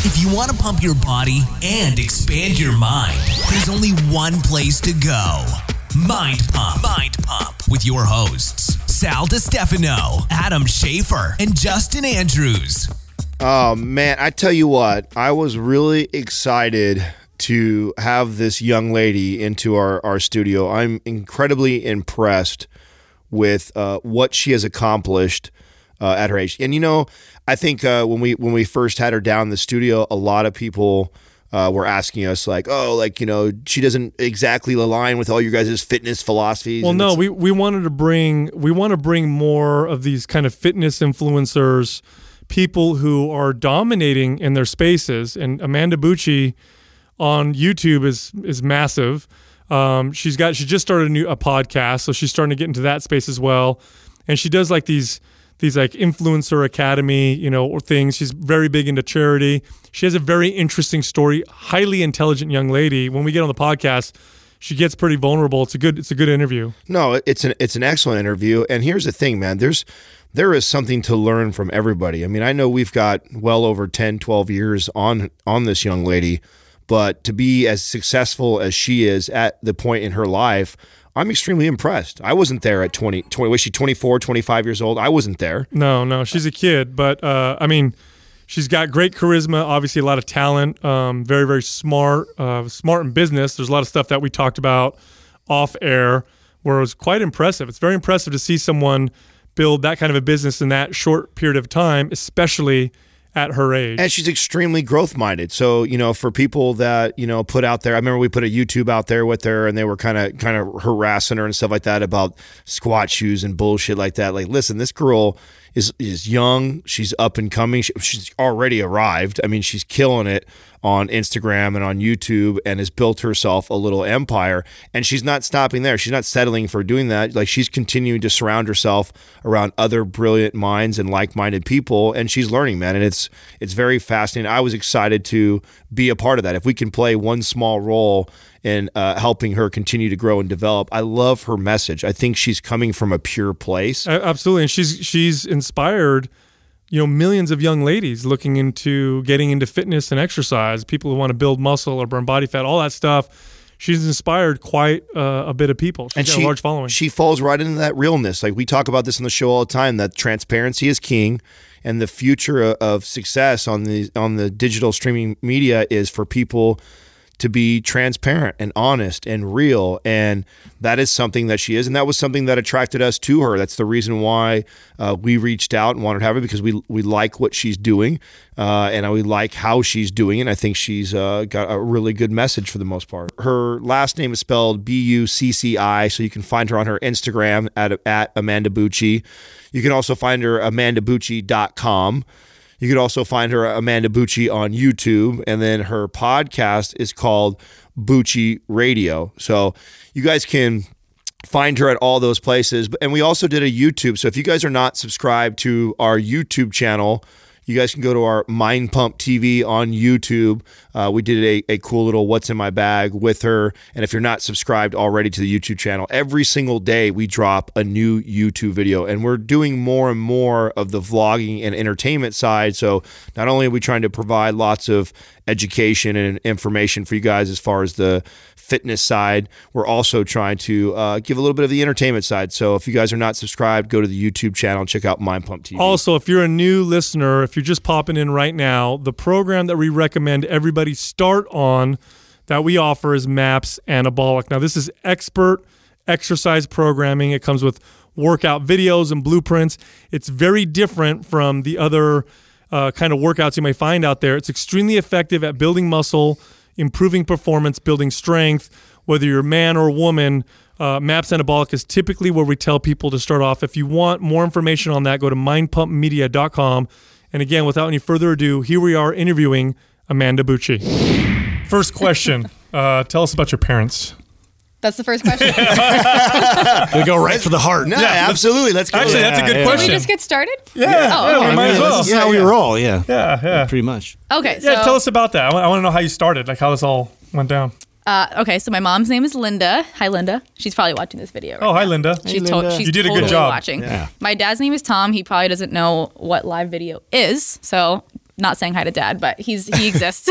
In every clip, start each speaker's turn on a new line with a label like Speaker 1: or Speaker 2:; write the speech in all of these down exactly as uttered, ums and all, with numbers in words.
Speaker 1: If you want to pump your body and expand your mind, there's only one place to go. Mind Pump. Mind Pump with your hosts, Sal DiStefano, Adam Schafer, and Justin Andrews.
Speaker 2: Oh, man, I tell you what, I was really excited to have this young lady into our, our studio. I'm incredibly impressed with uh, what she has accomplished uh, at her age. And, you know, I think uh, when we when we first had her down in the studio, a lot of people uh, were asking us like, oh, like, you know, she doesn't exactly align with all you guys' fitness philosophies.
Speaker 3: Well, no, we, we wanted to bring we want to bring more of these kind of fitness influencers, people who are dominating in their spaces. And Amanda Bucci on YouTube is is massive. Um, she's got she just started a new a podcast, so she's starting to get into that space as well. And she does like these. these like influencer academy, you know, or things. She's very big into charity. She has a very interesting story, highly intelligent young lady. When we get on the podcast, she gets pretty vulnerable. It's a good, it's a good interview.
Speaker 2: No, it's an, it's an excellent interview. And here's the thing, man, there's, there is something to learn from everybody. I mean, I know we've got well over ten, twelve years on, on this young lady, but to be as successful as she is at the point in her life, I'm extremely impressed. I wasn't there at twenty, twenty was she twenty-four, twenty-five years old? I wasn't there.
Speaker 3: No, no, she's a kid, but uh, I mean, she's got great charisma, obviously a lot of talent, um, very, very smart, uh, smart in business. There's a lot of stuff that we talked about off air where it was quite impressive. It's very impressive to see someone build that kind of a business in that short period of time, especially at her age.
Speaker 2: And she's extremely growth-minded. So, you know, for people that, you know, put out there, I remember we put a YouTube out there with her and they were kind of kind of harassing her and stuff like that about squat shoes and bullshit like that. Like, listen, this girl is is young. She's up and coming. She, she's already arrived. I mean, she's killing it on Instagram and on YouTube and has built herself a little empire. And she's not stopping there. She's not settling for doing that. Like, she's continuing to surround herself around other brilliant minds and like-minded people. And she's learning, man. And it's it's very fascinating. I was excited to be a part of that. If we can play one small role in uh, helping her continue to grow and develop. I love her message. I think she's coming from a pure place.
Speaker 3: Absolutely. And she's she's inspired, you know, millions of young ladies looking into getting into fitness and exercise, people who want to build muscle or burn body fat, all that stuff. She's inspired quite uh, a bit of people. She's
Speaker 2: and
Speaker 3: got
Speaker 2: she,
Speaker 3: a large following.
Speaker 2: She falls right into that realness. Like, we talk about this on the show all the time, that transparency is king, and the future of success on the on the digital streaming media is for people to be transparent and honest and real. And that is something that she is. And that was something that attracted us to her. That's the reason why uh, we reached out and wanted to have her, because we we like what she's doing uh, and we like how she's doing it. And I think she's uh, got a really good message for the most part. Her last name is spelled B U C C I, so you can find her on her Instagram at, at Amanda Bucci. You can also find her amanda bucci dot com. You could also find her, Amanda Bucci, on YouTube, and then her podcast is called Bucci Radio. So you guys can find her at all those places. And we also did a YouTube. So if you guys are not subscribed to our YouTube channel, you guys can go to our Mind Pump T V on YouTube. Uh, we did a, a cool little What's in My Bag with her. And if you're not subscribed already to the YouTube channel, every single day we drop a new YouTube video. And we're doing more and more of the vlogging and entertainment side. So not only are we trying to provide lots of education and information for you guys as far as the fitness side, we're also trying to uh, give a little bit of the entertainment side. So if you guys are not subscribed, go to the YouTube channel and check out Mind Pump T V.
Speaker 3: Also, if you're a new listener, if you're just popping in right now, the program that we recommend everybody start on that we offer is MAPS Anabolic. Now, this is expert exercise programming. It comes with workout videos and blueprints. It's very different from the other uh, kind of workouts you may find out there. It's extremely effective at building muscle, improving performance, building strength. Whether you're a man or a woman, uh, MAPS Anabolic is typically where we tell people to start off. If you want more information on that, go to mind pump media dot com. And again, without any further ado, here we are interviewing Amanda Bucci. First question, uh, tell us about your parents.
Speaker 4: That's the first question.
Speaker 5: We go right for the heart.
Speaker 2: No, yeah, absolutely. Let's go.
Speaker 3: Actually,
Speaker 2: yeah,
Speaker 3: that's a good
Speaker 2: yeah.
Speaker 3: question.
Speaker 4: Can we just get started?
Speaker 3: Yeah,
Speaker 4: oh,
Speaker 3: yeah,
Speaker 4: okay.
Speaker 3: we might as well.
Speaker 5: This is how we roll, yeah.
Speaker 3: Yeah, yeah.
Speaker 5: Pretty much.
Speaker 4: Okay,
Speaker 3: Yeah,
Speaker 4: so
Speaker 3: tell us about that. I want, I want to know how you started, like how this all went down.
Speaker 4: uh, okay, so my mom's name is Linda. Hi, Linda. She's probably watching this video. Right
Speaker 3: Oh, hi,
Speaker 4: now.
Speaker 3: Linda.
Speaker 4: She's,
Speaker 5: Hey,
Speaker 4: to-
Speaker 5: Linda.
Speaker 4: she's
Speaker 3: You did a good
Speaker 4: totally
Speaker 3: job.
Speaker 4: watching.
Speaker 5: Yeah.
Speaker 4: My dad's name is Tom. He probably doesn't know what live video is. So not saying hi to dad, but he's he exists.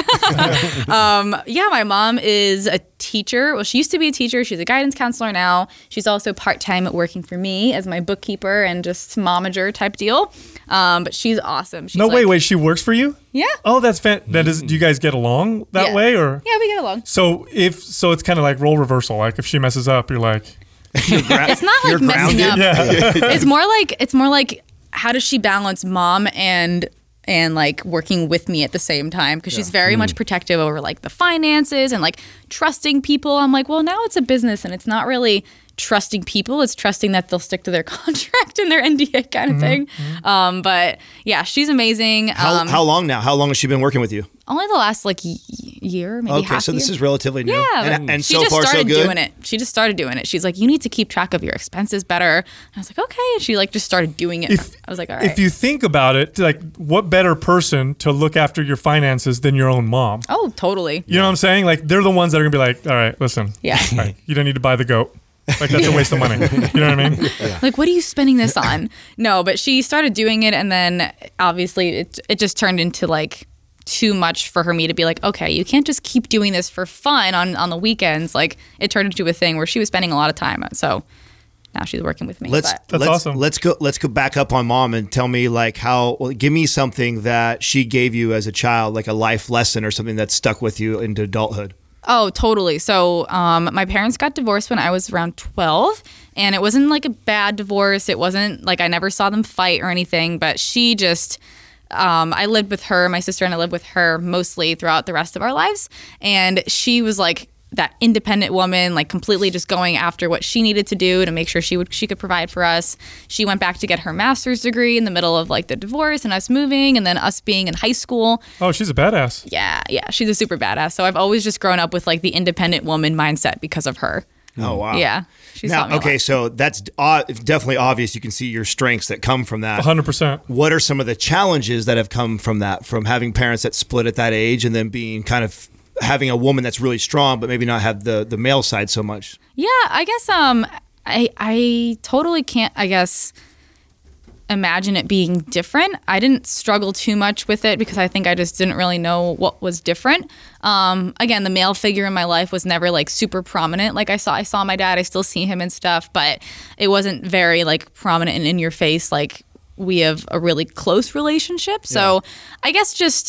Speaker 4: um, yeah, my mom is a teacher. Well, she used to be a teacher. She's a guidance counselor now. She's also part-time working for me as my bookkeeper and just momager type deal. Um, but she's awesome. She's
Speaker 3: No,
Speaker 4: like,
Speaker 3: wait, wait. She works for you?
Speaker 4: Yeah.
Speaker 3: Oh, that's fan. That is. Do you guys get along that
Speaker 4: Yeah.
Speaker 3: way, or?
Speaker 4: Yeah, we get along.
Speaker 3: So if so, it's kind of like role reversal. Like if she messes up, you're like,
Speaker 4: It's not like
Speaker 2: You're
Speaker 4: messing
Speaker 2: grounded.
Speaker 4: up.
Speaker 3: yeah.
Speaker 4: It's more like it's more like how does she balance mom and and like working with me at the same time, because she's very much protective over like the finances and like trusting people. I'm like, well, now it's a business and it's not really trusting people, it's trusting that they'll stick to their contract and their N D A kind of thing. Um, but yeah, she's amazing.
Speaker 2: How,
Speaker 4: um,
Speaker 2: how long now? How long has she been working with you?
Speaker 4: only the last like y- year, maybe
Speaker 2: Okay,
Speaker 4: half
Speaker 2: so this
Speaker 4: year.
Speaker 2: is relatively new.
Speaker 4: Yeah,
Speaker 2: and,
Speaker 4: but
Speaker 2: and
Speaker 4: she
Speaker 2: so
Speaker 4: just
Speaker 2: far so
Speaker 4: started
Speaker 2: good.
Speaker 4: doing it. She just started doing it. She's like, you need to keep track of your expenses better. And I was like, okay. And she like just started doing it.
Speaker 3: If-
Speaker 4: I was like, all right.
Speaker 3: If you think about it, like what better person to look after your finances than your own mom?
Speaker 4: oh, totally.
Speaker 3: You know what I'm saying? Like they're the ones that are gonna be like, all right, listen,
Speaker 4: Yeah.
Speaker 3: all right, you don't need to buy the goat. Like that's a waste of money. You know what I mean?
Speaker 4: Like, what are you spending this on? No, but she started doing it, and then obviously it it just turned into like too much for her me to be like, okay, you can't just keep doing this for fun on on the weekends. Like it turned into a thing where she was spending a lot of time. So now she's working with me.
Speaker 2: Let's
Speaker 4: but.
Speaker 3: That's
Speaker 2: let's,
Speaker 3: awesome.
Speaker 2: Let's go. Let's go back up on mom and tell me like how. Well, give me something that she gave you as a child, like a life lesson or something that stuck with you into adulthood.
Speaker 4: Oh, totally. So um, my parents got divorced when I was around twelve, and it wasn't like a bad divorce. It wasn't like I never saw them fight or anything, but she just, um, I lived with her, my sister and I lived with her mostly throughout the rest of our lives. And she was like that independent woman, like completely just going after what she needed to do to make sure she would she could provide for us. She went back to get her master's degree in the middle of like the divorce and us moving and then us being in high school.
Speaker 3: Oh, she's a badass.
Speaker 4: Yeah, yeah, she's a super badass. So I've always just grown up with like the independent woman mindset because of her.
Speaker 2: Oh wow.
Speaker 4: Yeah, she's
Speaker 2: Now,
Speaker 4: taught me a
Speaker 2: okay,
Speaker 4: lot.
Speaker 2: so that's uh, definitely obvious. You can see your strengths that come from that.
Speaker 3: one hundred percent.
Speaker 2: What are some of the challenges that have come from that, from having parents that split at that age and then being kind of having a woman that's really strong, but maybe not have the, the male side so much?
Speaker 4: Yeah, I guess um, I I totally can't. I guess imagine it being different. I didn't struggle too much with it because I think I just didn't really know what was different. Um, again, the male figure in my life was never like super prominent. Like I saw, I saw my dad. I still see him and stuff, but it wasn't very like prominent and in your face. Like we have a really close relationship. So I guess just.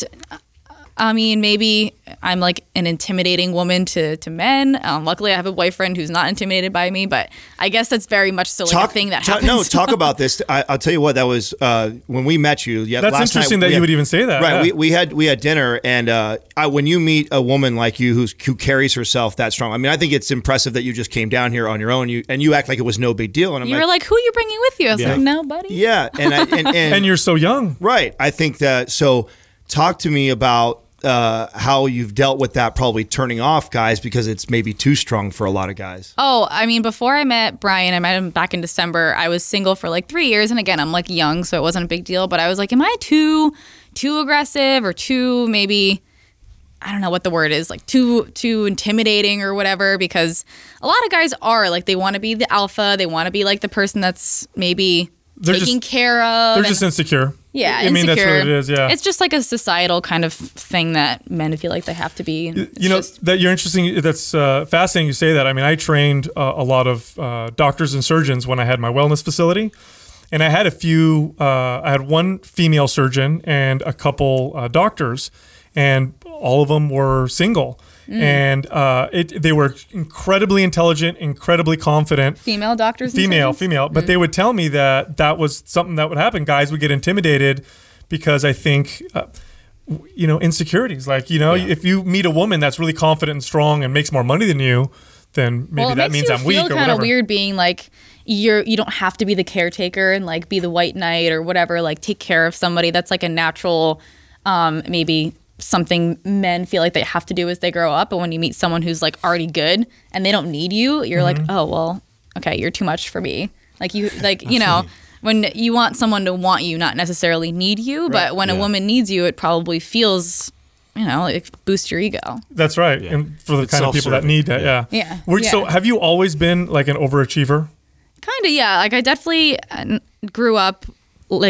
Speaker 4: I mean, maybe I'm like an intimidating woman to, to men. Um, luckily, I have a boyfriend who's not intimidated by me, but I guess that's very much still like a thing that
Speaker 2: talk-
Speaker 4: happens.
Speaker 2: No, talk about this. I, I'll tell you what. That was uh, when we met you. Yeah,
Speaker 3: That's
Speaker 2: last
Speaker 3: interesting
Speaker 2: night,
Speaker 3: that
Speaker 2: we
Speaker 3: you
Speaker 2: had-
Speaker 3: would even say that.
Speaker 2: Right.
Speaker 3: Yeah.
Speaker 2: We, we had we had dinner, and uh, I, when you meet a woman like you who's, who carries herself that strong, I mean, I think it's impressive that you just came down here on your own. You and you act like it was no big deal. And I'm
Speaker 4: You
Speaker 2: like,
Speaker 4: were like, who are you bringing with you? I was
Speaker 2: Yeah.
Speaker 4: like, no, buddy.
Speaker 2: yeah, and I, and, and,
Speaker 3: and you're so young.
Speaker 2: right. I think that. So, talk to me about. Uh, how you've dealt with that probably turning off guys because it's maybe too strong for a lot of guys.
Speaker 4: Oh, I mean, before I met Brian, I met him back in December. I was single for like three years. And again, I'm like young, so it wasn't a big deal. But I was like, am I too, too aggressive or too maybe, I don't know what the word is, like too, too intimidating or whatever? Because a lot of guys are like, they want to be the alpha. They want to be like the person that's maybe
Speaker 3: They're
Speaker 4: taking
Speaker 3: just-
Speaker 4: care of.
Speaker 3: They're
Speaker 4: and-
Speaker 3: just insecure.
Speaker 4: Yeah,
Speaker 3: I mean, that's what
Speaker 4: insecure.
Speaker 3: it is. Yeah.
Speaker 4: It's just like a societal kind of thing that men feel like they have to be.
Speaker 3: you
Speaker 4: It's
Speaker 3: know
Speaker 4: just-
Speaker 3: that you're interesting. That's uh, fascinating. You say that. I mean, I trained uh, a lot of uh, doctors and surgeons when I had my wellness facility, and I had a few. Uh, I had one female surgeon and a couple uh, doctors, and all of them were single.
Speaker 4: Mm.
Speaker 3: And uh, it, they were incredibly intelligent, incredibly confident.
Speaker 4: female doctors. and
Speaker 3: Female,
Speaker 4: surgeons?
Speaker 3: female. But they would tell me that that was something that would happen. Guys would get intimidated because I think, uh, w- you know, insecurities. Like, you know, if you meet a woman that's really confident and strong and makes more money than you, then maybe
Speaker 4: well, it
Speaker 3: that
Speaker 4: makes
Speaker 3: means
Speaker 4: you
Speaker 3: I'm weak
Speaker 4: feel
Speaker 3: or
Speaker 4: kind
Speaker 3: whatever.
Speaker 4: of weird being like you're you don't have to be the caretaker and like be the white knight or whatever. Like take care of somebody. That's like a natural, um, maybe something men feel like they have to do as they grow up. But when you meet someone who's like already good and they don't need you, you're
Speaker 3: Mm-hmm.
Speaker 4: like, oh well, okay, you're too much for me. Like you, like you know. When you want someone to want you, not necessarily need you, but when a woman needs you, it probably feels, you know, it boosts your ego.
Speaker 3: That's right. And for the
Speaker 5: It's
Speaker 3: kind of people that
Speaker 5: self-serving.
Speaker 3: need that, yeah.
Speaker 4: Yeah.
Speaker 3: Were- So
Speaker 4: Yeah.
Speaker 3: have you always been like an overachiever?
Speaker 4: Kind of, yeah. Like I definitely uh, grew up like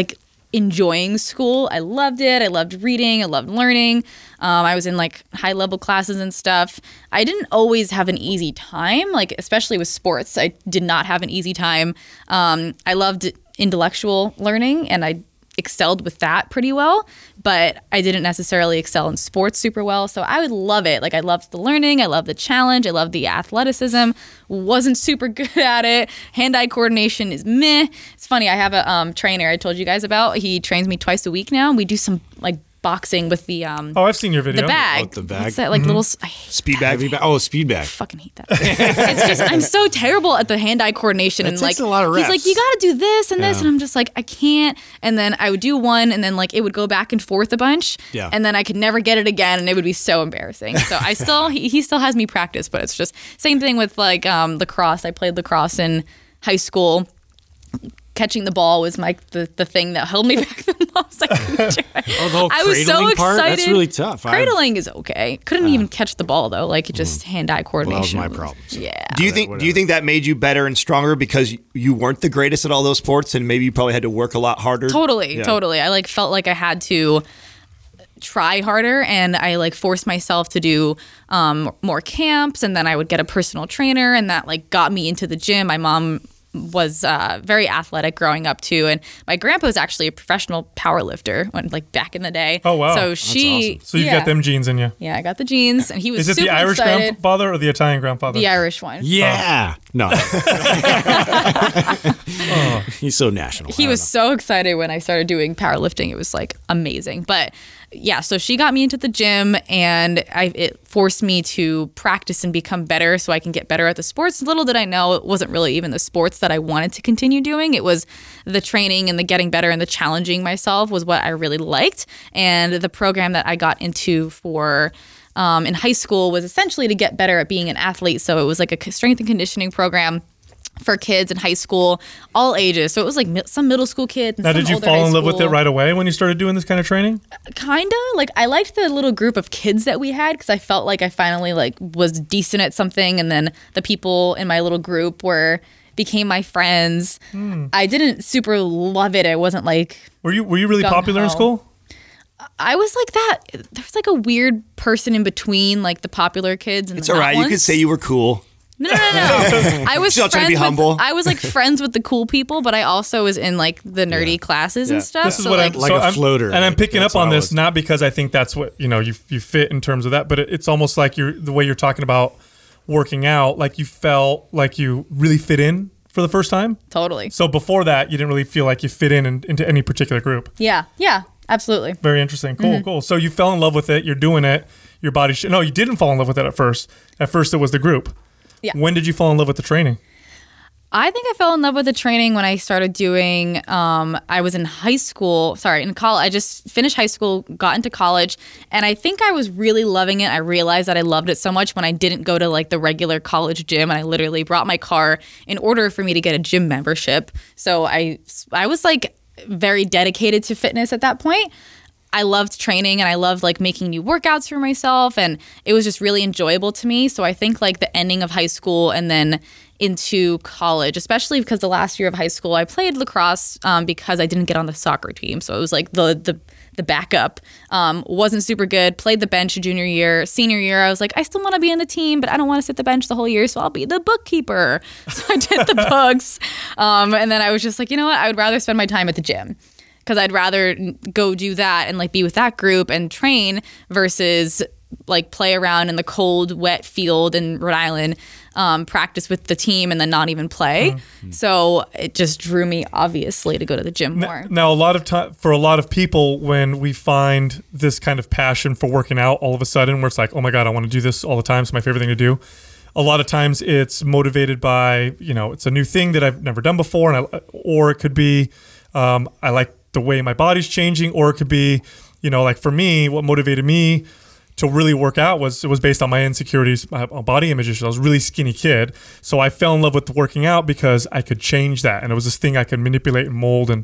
Speaker 4: enjoying school. I loved it. I loved reading. I loved learning. Um, I was in like high level classes and stuff. I didn't always have an easy time, like especially with sports. I did not have an easy time. Um, I loved intellectual learning and I excelled with that pretty well, but I didn't necessarily excel in sports super well. So I would love it. Like I loved the learning. I loved the challenge. I loved the athleticism. Wasn't super good at it. Hand-eye coordination is meh. It's funny. I have a um, trainer I told you guys about. He trains me twice a week now. We do some like boxing with the um
Speaker 3: Oh, I've seen your video.
Speaker 4: the bag.
Speaker 5: Oh, the bag?
Speaker 4: What's that like
Speaker 3: Mm-hmm.
Speaker 4: little I hate
Speaker 2: Speed
Speaker 4: that.
Speaker 2: bag.
Speaker 5: Heavy ba- oh, speed bag.
Speaker 4: I fucking hate that. It's just I'm so terrible at the hand-eye coordination
Speaker 5: It
Speaker 4: and
Speaker 5: takes
Speaker 4: like
Speaker 5: a lot of
Speaker 4: he's
Speaker 5: reps.
Speaker 4: like you got to do this and this
Speaker 5: Yeah.
Speaker 4: and I'm just like I can't and then I would do one and then like it would go back and forth a bunch
Speaker 5: Yeah.
Speaker 4: and then I could never get it again and it would be so embarrassing. So I still he, he still has me practice, but it's just same thing with like um lacrosse. I played lacrosse in high school. Catching the ball was my the, the thing that held me back the most. I, couldn't try.
Speaker 5: Oh, the whole
Speaker 4: I was so
Speaker 5: cradling
Speaker 4: excited.
Speaker 5: part? That's really tough. I've-
Speaker 4: Cradling is okay. Couldn't even catch the ball though. Like just hand-eye
Speaker 5: Well, that was
Speaker 4: coordination.
Speaker 5: my problem. so.
Speaker 4: Yeah.
Speaker 2: Do you think? Do you
Speaker 5: whatever.
Speaker 2: think that made you better and stronger because you weren't the greatest at all those sports, and maybe you probably had to work a lot harder?
Speaker 4: Totally,
Speaker 2: Yeah.
Speaker 4: totally. I like felt like I had to try harder and I like forced myself to do um, more camps and then I would get a personal trainer and that like got me into the gym. My mom was uh, very athletic growing up too and my grandpa was actually a professional power lifter when like back in the day.
Speaker 3: Oh, wow.
Speaker 4: So
Speaker 3: That's
Speaker 4: she
Speaker 5: awesome.
Speaker 3: So you've
Speaker 4: yeah.
Speaker 3: got them genes in you.
Speaker 4: Yeah, I got the genes and he was
Speaker 3: Is it
Speaker 4: super
Speaker 3: the Irish
Speaker 4: excited.
Speaker 3: grandfather or the Italian grandfather?
Speaker 4: The Irish one.
Speaker 5: Yeah. No. He's so national.
Speaker 4: He
Speaker 5: I
Speaker 4: was
Speaker 5: don't
Speaker 4: so excited when I started doing powerlifting. It was like amazing. But yeah, so she got me into the gym and I, it forced me to practice and become better so I can get better at the sports. Little did I know it wasn't really even the sports that I wanted to continue doing. It was the training and the getting better and the challenging myself was what I really liked. And the program that I got into for um, in high school was essentially to get better at being an athlete. So it was like a strength and conditioning program for kids in high school, all ages. So it was like mi- some middle school kids. And
Speaker 3: Now,
Speaker 4: some
Speaker 3: did you
Speaker 4: older
Speaker 3: fall
Speaker 4: high
Speaker 3: in love with it
Speaker 4: school.
Speaker 3: right away when you started doing this kind of training?
Speaker 4: Kinda. Like I liked the little group of kids that we had because I felt like I finally like was decent at something, and then the people in my little group were became my friends. I didn't super love it. I wasn't like
Speaker 3: Were you Were you really
Speaker 4: Gung
Speaker 3: popular in
Speaker 4: ho.
Speaker 3: school?
Speaker 4: I was like that. There's like a weird person in between like the popular kids and
Speaker 2: It's
Speaker 4: the
Speaker 2: all
Speaker 4: not
Speaker 2: right. You could
Speaker 4: ones.
Speaker 2: say you were cool.
Speaker 4: No, no, no, no. I was
Speaker 2: Still trying to
Speaker 4: friends
Speaker 2: be
Speaker 4: with,
Speaker 2: humble.
Speaker 4: I was like friends with the cool people, but I also was in like the nerdy classes
Speaker 2: Yeah.
Speaker 4: and stuff.
Speaker 3: This is
Speaker 4: so
Speaker 3: what
Speaker 4: like,
Speaker 3: I'm
Speaker 5: Like
Speaker 3: so
Speaker 5: a
Speaker 3: I'm-
Speaker 5: floater,
Speaker 3: and I'm
Speaker 5: like,
Speaker 3: picking
Speaker 5: that's
Speaker 3: up on
Speaker 5: what I
Speaker 3: this
Speaker 5: was-
Speaker 3: not because I think that's what you know you you fit in terms of that, but it, it's almost like you're the way you're talking about working out, like you felt like you really fit in for the first time.
Speaker 4: totally.
Speaker 3: So before that, you didn't really feel like you fit in, in into any particular group.
Speaker 4: Yeah, yeah, absolutely.
Speaker 3: Very interesting. Cool,
Speaker 4: Mm-hmm.
Speaker 3: cool. So you fell in love with it. You're doing it. Your body. Sh- no, you didn't fall in love with it at first. At first, it was the group.
Speaker 4: Yeah.
Speaker 3: When did you fall in love with the training?
Speaker 4: I think I fell in love with the training when I started doing, um, I was in high school, sorry, in college. I just finished high school, got into college, and I think I was really loving it. I realized that I loved it so much when I didn't go to like the regular college gym, and I literally brought my car in order for me to get a gym membership. So I, I was like very dedicated to fitness at that point. I loved training and I loved like making new workouts for myself, and it was just really enjoyable to me. So I think like the ending of high school and then into college, especially because the last year of high school I played lacrosse um, because I didn't get on the soccer team. So it was like the the the backup. Um, wasn't super good. Played the bench junior year. Senior year, I was like, I still want to be on the team, but I don't want to sit the bench the whole year, so I'll be the bookkeeper. So I did the books. Um, and then I was just like, you know what? I would rather spend my time at the gym, because I'd rather go do that and like be with that group and train versus like play around in the cold, wet field in Rhode Island, um, practice with the team and then not even play.
Speaker 3: Mm-hmm.
Speaker 4: So it just drew me obviously to go to the gym more.
Speaker 3: Now, a lot of time for a lot of people, when we find this kind of passion for working out, all of a sudden, where it's like, oh my god, I want to do this all the time. It's my favorite thing to do. A lot of times, it's motivated by you know, it's a new thing that I've never done before, and I, or it could be um, I like the way my body's changing, or it could be, you know, like for me, what motivated me to really work out was it was based on my insecurities, my body image issues. I was a really skinny kid, so I fell in love with working out because I could change that, and it was this thing I could manipulate and mold and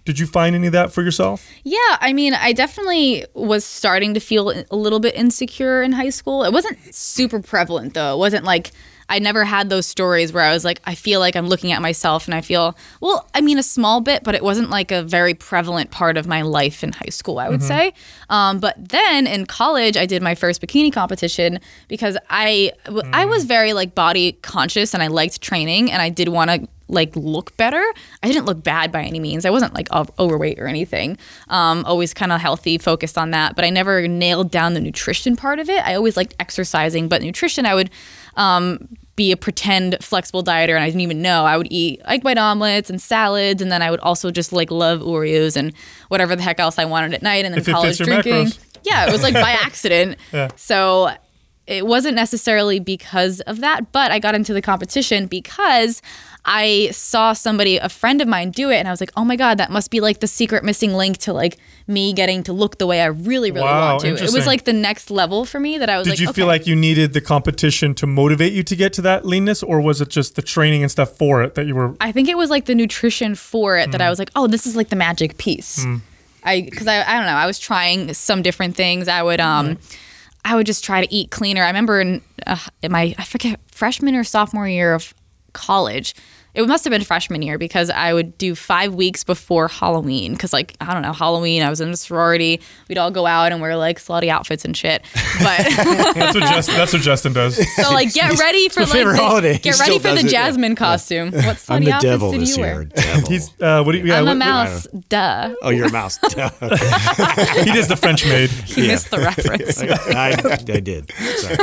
Speaker 3: Did you find any of that for yourself?
Speaker 4: Yeah, I mean, I definitely was starting to feel a little bit insecure in high school. It wasn't super prevalent, though. It wasn't like I never had those stories where I was like, I feel like I'm looking at myself and I feel, well, I mean, a small bit, but it wasn't like a very prevalent part of my life in high school, I would mm-hmm. say. Um, but then in college, I did my first bikini competition because I, mm. I was very like body conscious and I liked training and I did want to like look better. I didn't look bad by any means. I wasn't like overweight or anything. Um, always kind of healthy, focused on that. But I never nailed down the nutrition part of it. I always liked exercising, but nutrition, I would um, be a pretend flexible dieter and I didn't even know. I would eat like white omelets and salads, and then I would also just like love Oreos and whatever the heck else I wanted at night. And then
Speaker 3: if
Speaker 4: college drinking. Yeah, it was like by accident. Yeah. So it wasn't necessarily because of that, but I got into the competition because I saw somebody, a friend of mine, do it, and I was like, oh my God, that must be like the secret missing link to like me getting to look the way I really, really
Speaker 3: wow,
Speaker 4: want to. It was like the next level for me that I was
Speaker 3: Did
Speaker 4: like,
Speaker 3: you
Speaker 4: okay.
Speaker 3: feel like you needed the competition to motivate you to get to that leanness, or was it just the training and stuff for it that you were?
Speaker 4: I think it was like the nutrition for it mm. that I was like, oh, this is like the magic piece. Mm. I, because I, I don't know, I was trying some different things. I would, um, mm. I would just try to eat cleaner. I remember in, uh, in my, I forget, freshman or sophomore year of college, it must have been freshman year because I would do five weeks before Halloween because, like, I don't know, Halloween, I was in a sorority. We'd all go out and wear, like, slutty outfits and shit. But
Speaker 3: that's, what Justin, that's what Justin does.
Speaker 4: So, like, get ready for,
Speaker 5: my
Speaker 4: like,
Speaker 5: favorite
Speaker 4: the,
Speaker 5: holiday.
Speaker 4: Get ready for the
Speaker 5: it,
Speaker 4: Jasmine
Speaker 5: yeah.
Speaker 4: costume.
Speaker 5: Yeah.
Speaker 4: What slutty
Speaker 5: I'm the
Speaker 4: outfits
Speaker 5: devil
Speaker 4: did
Speaker 5: this
Speaker 4: you
Speaker 5: year.
Speaker 4: wear?
Speaker 5: Devil.
Speaker 3: He's, uh, what do you, yeah,
Speaker 4: I'm
Speaker 3: what,
Speaker 4: a mouse.
Speaker 5: what,
Speaker 4: Duh.
Speaker 5: Oh, you're a mouse. Duh. Okay.
Speaker 3: He does the French maid.
Speaker 4: He yeah. missed the reference.
Speaker 5: I, I did. Sorry.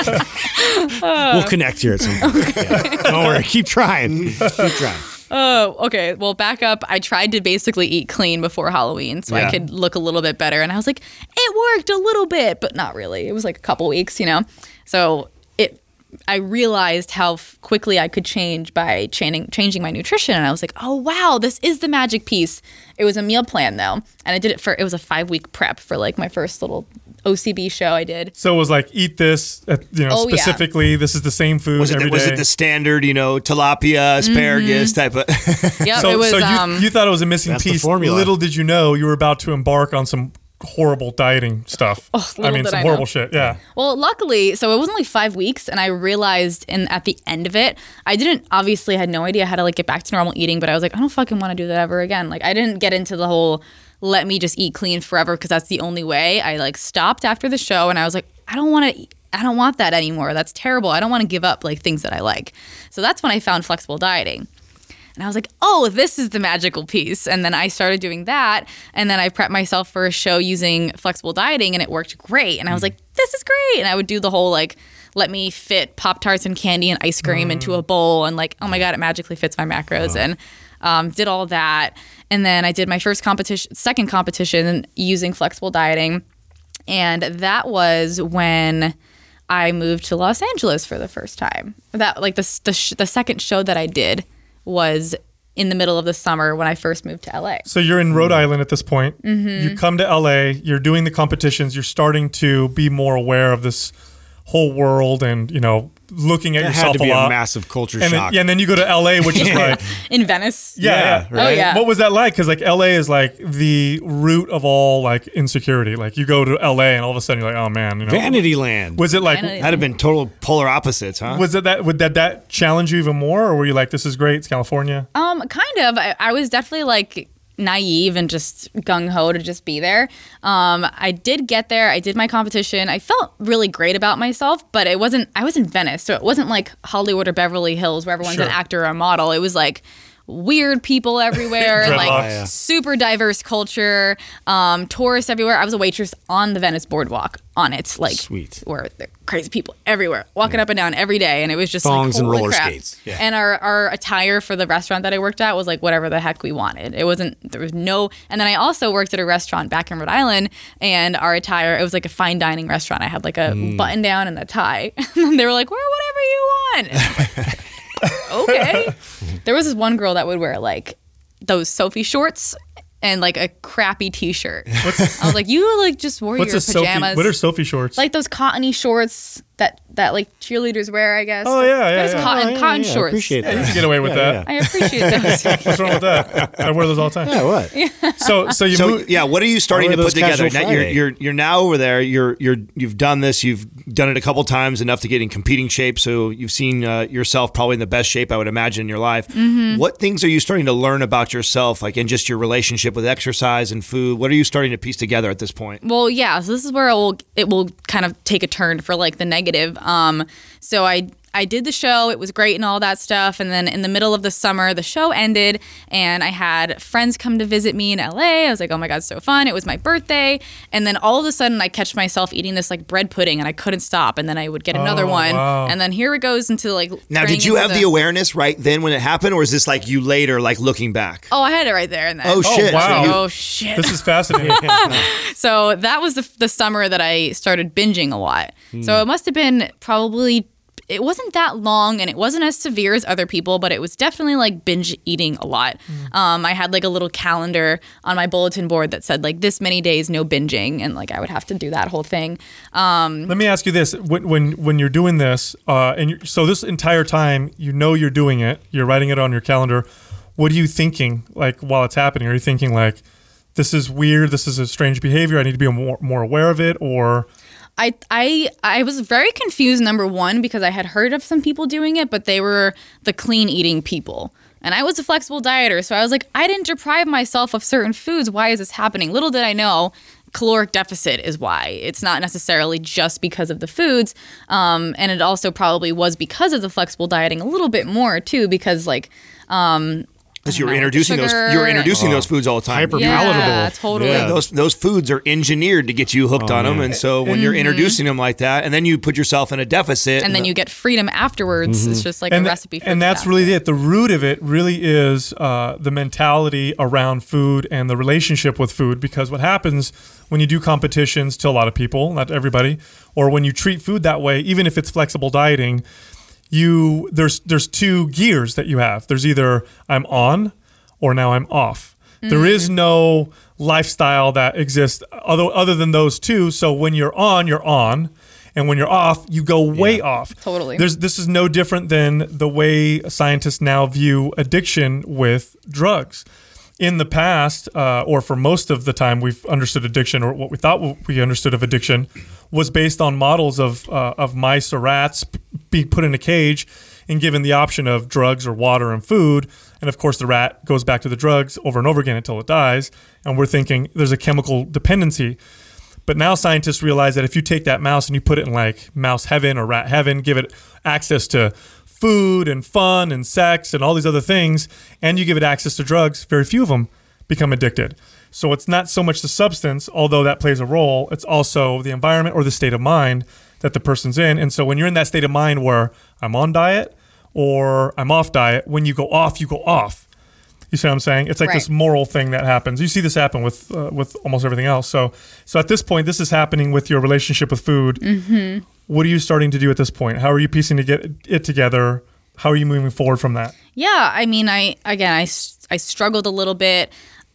Speaker 5: Uh, we'll connect here at some point. Okay. Yeah. Don't worry. Keep trying. Keep trying.
Speaker 4: Oh, okay. Well, back up. I tried to basically eat clean before Halloween so yeah. I could look a little bit better. And I was like, it worked a little bit, but not really. It was like a couple weeks, you know? So it, I realized how f- quickly I could change by changing, changing my nutrition. And I was like, oh, wow, this is the magic piece. It was a meal plan, though. And I did it for, it was a five-week prep for like my first little O C B show I did.
Speaker 3: So it was like, eat this, uh, you know,
Speaker 4: oh,
Speaker 3: specifically,
Speaker 4: yeah.
Speaker 3: this is the same food
Speaker 2: was it,
Speaker 3: every
Speaker 2: was
Speaker 3: day.
Speaker 2: it the standard, you know, tilapia, asparagus
Speaker 4: mm-hmm.
Speaker 2: type of...
Speaker 4: Yep,
Speaker 3: so,
Speaker 4: it was,
Speaker 3: so you,
Speaker 4: um,
Speaker 3: you thought it was a missing
Speaker 5: that's the
Speaker 3: piece.
Speaker 5: formula.
Speaker 3: Little did you know you were about to embark on some horrible dieting stuff.
Speaker 4: Oh,
Speaker 3: I mean,
Speaker 4: did
Speaker 3: some
Speaker 4: I
Speaker 3: horrible
Speaker 4: know.
Speaker 3: shit, yeah.
Speaker 4: Well, luckily, so it was only five weeks, and I realized in at the end of it, I didn't, obviously had no idea how to like get back to normal eating, but I was like, I don't fucking want to do that ever again. Like, I didn't get into the whole, let me just eat clean forever because that's the only way. I like stopped after the show, and I was like, I don't want to, I don't want that anymore. That's terrible. I don't want to give up like things that I like. So that's when I found flexible dieting. And I was like, oh, this is the magical piece. And then I started doing that. And then I prepped myself for a show using flexible dieting, and it worked great. And I was like, this is great. And I would do the whole like, let me fit Pop-Tarts and candy and ice cream mm. into a bowl. And like, oh my God, it magically fits my macros. Oh. And um, did all that. And then I did my first competition, second competition using flexible dieting. And that was when I moved to Los Angeles for the first time. That like the the, sh- the second show that I did was in the middle of the summer when I first moved to L A.
Speaker 3: So you're in Rhode Island at this point. Mm-hmm. You come to L A, you're doing the competitions, you're starting to be more aware of this whole world and, you know, looking at
Speaker 5: that
Speaker 3: yourself
Speaker 5: had to be
Speaker 3: a lot.
Speaker 5: a massive culture
Speaker 3: and
Speaker 5: shock.
Speaker 3: Then, yeah, and then you go to L A, which is like...
Speaker 4: in Venice?
Speaker 3: Yeah,
Speaker 5: yeah,
Speaker 3: yeah.
Speaker 5: right?
Speaker 4: Oh, yeah.
Speaker 3: What was that like? Because like L A is like the root of all like insecurity. Like you go to L A and all of a sudden you're like, oh man. You know,
Speaker 5: Vanity land.
Speaker 3: Was it like...
Speaker 4: Vanity.
Speaker 2: That'd have been total polar opposites, huh?
Speaker 3: Was it that... Would that, that challenge you even more? Or were you like, this is great, it's California?
Speaker 4: Um, kind of. I, I was definitely like... naive and just gung-ho to just be there. Um, I did get there. I did my competition. I felt really great about myself, but it wasn't, I was in Venice, so it wasn't like Hollywood or Beverly Hills where everyone's
Speaker 3: Sure.
Speaker 4: an actor or a model. It was like weird people everywhere and like
Speaker 3: Dreadlocks. Yeah.
Speaker 4: super diverse culture, um, tourists everywhere. I was a waitress on the Venice boardwalk on it, like
Speaker 5: Sweet.
Speaker 4: where there are crazy people everywhere, walking
Speaker 5: Yeah.
Speaker 4: up and down every day, and it was just
Speaker 5: Thongs
Speaker 4: like
Speaker 5: and
Speaker 4: holy
Speaker 5: roller
Speaker 4: crap.
Speaker 5: skates. Yeah.
Speaker 4: And our, our attire for the restaurant that I worked at was like whatever the heck we wanted. It wasn't, there was no, and then I also worked at a restaurant back in Rhode Island, and our attire, it was like a fine dining restaurant. I had like a
Speaker 5: Mm.
Speaker 4: button down and a tie. And they were like, wear whatever you want. And I was like, okay. There was this one girl that would wear like those Sophie shorts and like a crappy t-shirt. I was like, you like just wore
Speaker 3: What's
Speaker 4: your
Speaker 3: a Sophie?
Speaker 4: pajamas.
Speaker 3: What are Sophie shorts?
Speaker 4: Like those cottony shorts. that that like cheerleaders wear, I guess.
Speaker 5: Oh, yeah, yeah,
Speaker 4: They're just
Speaker 5: yeah.
Speaker 4: cotton
Speaker 5: Oh, yeah,
Speaker 4: cotton
Speaker 5: yeah, I
Speaker 4: shorts.
Speaker 5: appreciate
Speaker 3: Yeah, you
Speaker 5: that.
Speaker 3: can get away with
Speaker 5: Yeah,
Speaker 3: that.
Speaker 4: I appreciate those.
Speaker 3: What's wrong with that? I wear those all the time.
Speaker 5: Yeah, what?
Speaker 3: So, so you
Speaker 2: So
Speaker 3: move.
Speaker 2: yeah, what are you starting
Speaker 5: I
Speaker 2: to
Speaker 5: wear
Speaker 2: put
Speaker 5: those
Speaker 2: together?
Speaker 5: casual
Speaker 2: Now, you're
Speaker 5: Friday.
Speaker 2: you're you're now over there. You're you're you've done this. You've done it a couple times enough to get in competing shape. So you've seen uh, yourself probably in the best shape I would imagine in your life.
Speaker 4: Mm-hmm.
Speaker 2: What things are you starting to learn about yourself, like in just your relationship with exercise and food? What are you starting to piece together at this point?
Speaker 4: Well, yeah. So this is where it will it will kind of take a turn for like the negative. Um, so I I did the show. It was great and all that stuff. And then in the middle of the summer, the show ended, and I had friends come to visit me in L A. I was like, oh my god, so fun! It was my birthday, and then all of a sudden, I catch myself eating this like bread pudding, and I couldn't stop. And then I would get another
Speaker 3: Oh,
Speaker 4: one,
Speaker 3: wow.
Speaker 4: and then here it goes into like.
Speaker 2: Now,
Speaker 4: turning
Speaker 2: did you
Speaker 4: into
Speaker 2: have the awareness right then when it happened, or is this like you later, like looking back?
Speaker 4: Oh, I had it right there and then.
Speaker 2: Oh, shit!
Speaker 3: wow.
Speaker 2: So you-
Speaker 4: Oh shit!
Speaker 3: This is fascinating.
Speaker 4: So that was the, the summer that I started binging a lot. So it must have been probably, it wasn't that long and it wasn't as severe as other people, but it was definitely like binge eating a lot. Um, I had like a little calendar on my bulletin board that said like this many days, no binging. And like I would have to do that whole thing. Um,
Speaker 3: Let me ask you this: when when, when you're doing this, uh, and you're, so this entire time, you know you're doing it, you're writing it on your calendar. What are you thinking, like while it's happening? Are you thinking like, "This is weird. This is a strange behavior. I need to be more more aware of it," or
Speaker 4: I I I was very confused, number one, because I had heard of some people doing it, but they were the clean eating people. And I was a flexible dieter, so I was like, I didn't deprive myself of certain foods. Why is this happening? Little did I know, caloric deficit is why. It's not necessarily just because of the foods. Um, and it also probably was because of the flexible dieting a little bit more, too, because like... Um,
Speaker 2: Because you're
Speaker 4: know,
Speaker 2: introducing those,
Speaker 4: sugar
Speaker 2: you're
Speaker 4: and-
Speaker 2: introducing those foods all the time.
Speaker 5: Hyper
Speaker 4: yeah,
Speaker 5: palatable.
Speaker 4: totally.
Speaker 5: Yeah.
Speaker 2: Those those foods are engineered to get you hooked
Speaker 5: Oh,
Speaker 2: on them,
Speaker 5: man.
Speaker 2: and so when you're introducing them like that, and then you put yourself in a deficit,
Speaker 4: And then you get freedom afterwards. It's just like
Speaker 3: and,
Speaker 4: a recipe for
Speaker 3: and that's
Speaker 4: disaster.
Speaker 3: really it. The root of it really is uh, the mentality around food and the relationship with food. Because what happens when you do competitions to a lot of people, not everybody, or when you treat food that way, even if it's flexible dieting, you there's there's two gears that you have. There's either I'm on or now I'm off. There is no lifestyle that exists other other than those two. So when you're on, you're on. And when you're off, you go way off.
Speaker 4: Totally.
Speaker 3: There's this is no different than the way scientists now view addiction with drugs. In the past, uh, or for most of the time, we've understood addiction, or what we thought we understood of addiction, was based on models of uh, of mice or rats being put in a cage and given the option of drugs or water and food. And of course, the rat goes back to the drugs over and over again until it dies. And we're thinking there's a chemical dependency. But now scientists realize that if you take that mouse and you put it in like mouse heaven or rat heaven, give it access to food and fun and sex and all these other things, and you give it access to drugs, very few of them become addicted. So it's not so much the substance, although that plays a role, it's also the environment or the state of mind that the person's in. And so when you're in that state of mind where I'm on diet or I'm off diet, when you go off, you go off. You see what I'm saying? It's like
Speaker 4: Right.
Speaker 3: this moral thing that happens. You see this happen with uh, with almost everything else. So so at this point, this is happening with your relationship with food. Mm-hmm. What are you starting to do at this point? How are you piecing to get it together? How are you moving forward from that?
Speaker 4: Yeah, I mean, I again, I, s- I struggled a little bit.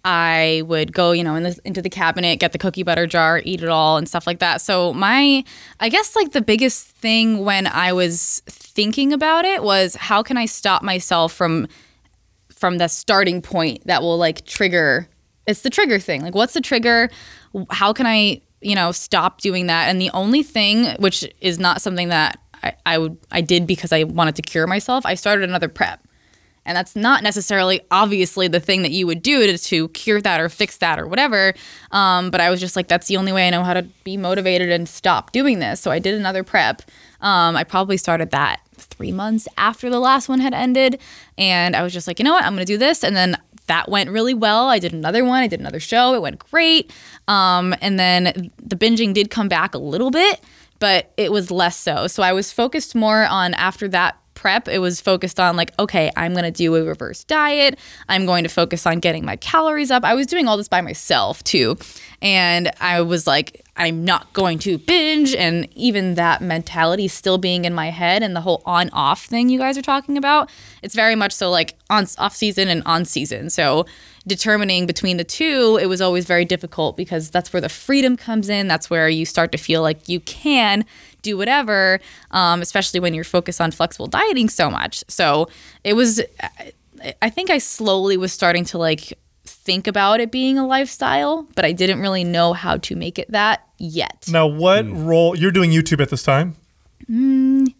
Speaker 4: I would go, you know, in the, into the cabinet, get the cookie butter jar, eat it all, and stuff like that. So my, I guess, like the biggest thing when I was thinking about it was how can I stop myself from, from the starting point that will like trigger. It's the trigger thing. Like, what's the trigger? How can I, you know, stop doing that? And the only thing, which is not something that I, I would I did because I wanted to cure myself, I started another prep. And that's not necessarily obviously the thing that you would do to, to cure that or fix that or whatever. Um, but I was just like, that's the only way I know how to be motivated and stop doing this. So I did another prep. Um, I probably started that three months after the last one had ended. And I was just like, you know what, I'm going to do this. And then that went really well. I did another one. I did another show. It went great. Um, and then the binging did come back a little bit, but it was less so. So I was focused more on after that prep, it was focused on like, okay, I'm going to do a reverse diet. I'm going to focus on getting my calories up. I was doing all this by myself too. And I was like, I'm not going to binge. And even that mentality still being in my head, and the whole on off thing you guys are talking about, it's very much so like on off season and on season. So determining between the two, it was always very difficult because that's where the freedom comes in. That's where you start to feel like you can do whatever, um, especially when you're focused on flexible dieting so much. So it was, I think I slowly was starting to like think about it being a lifestyle, but I didn't really know how to make it that yet.
Speaker 3: Now, what mm. role, you're doing YouTube at this time?
Speaker 4: Mm,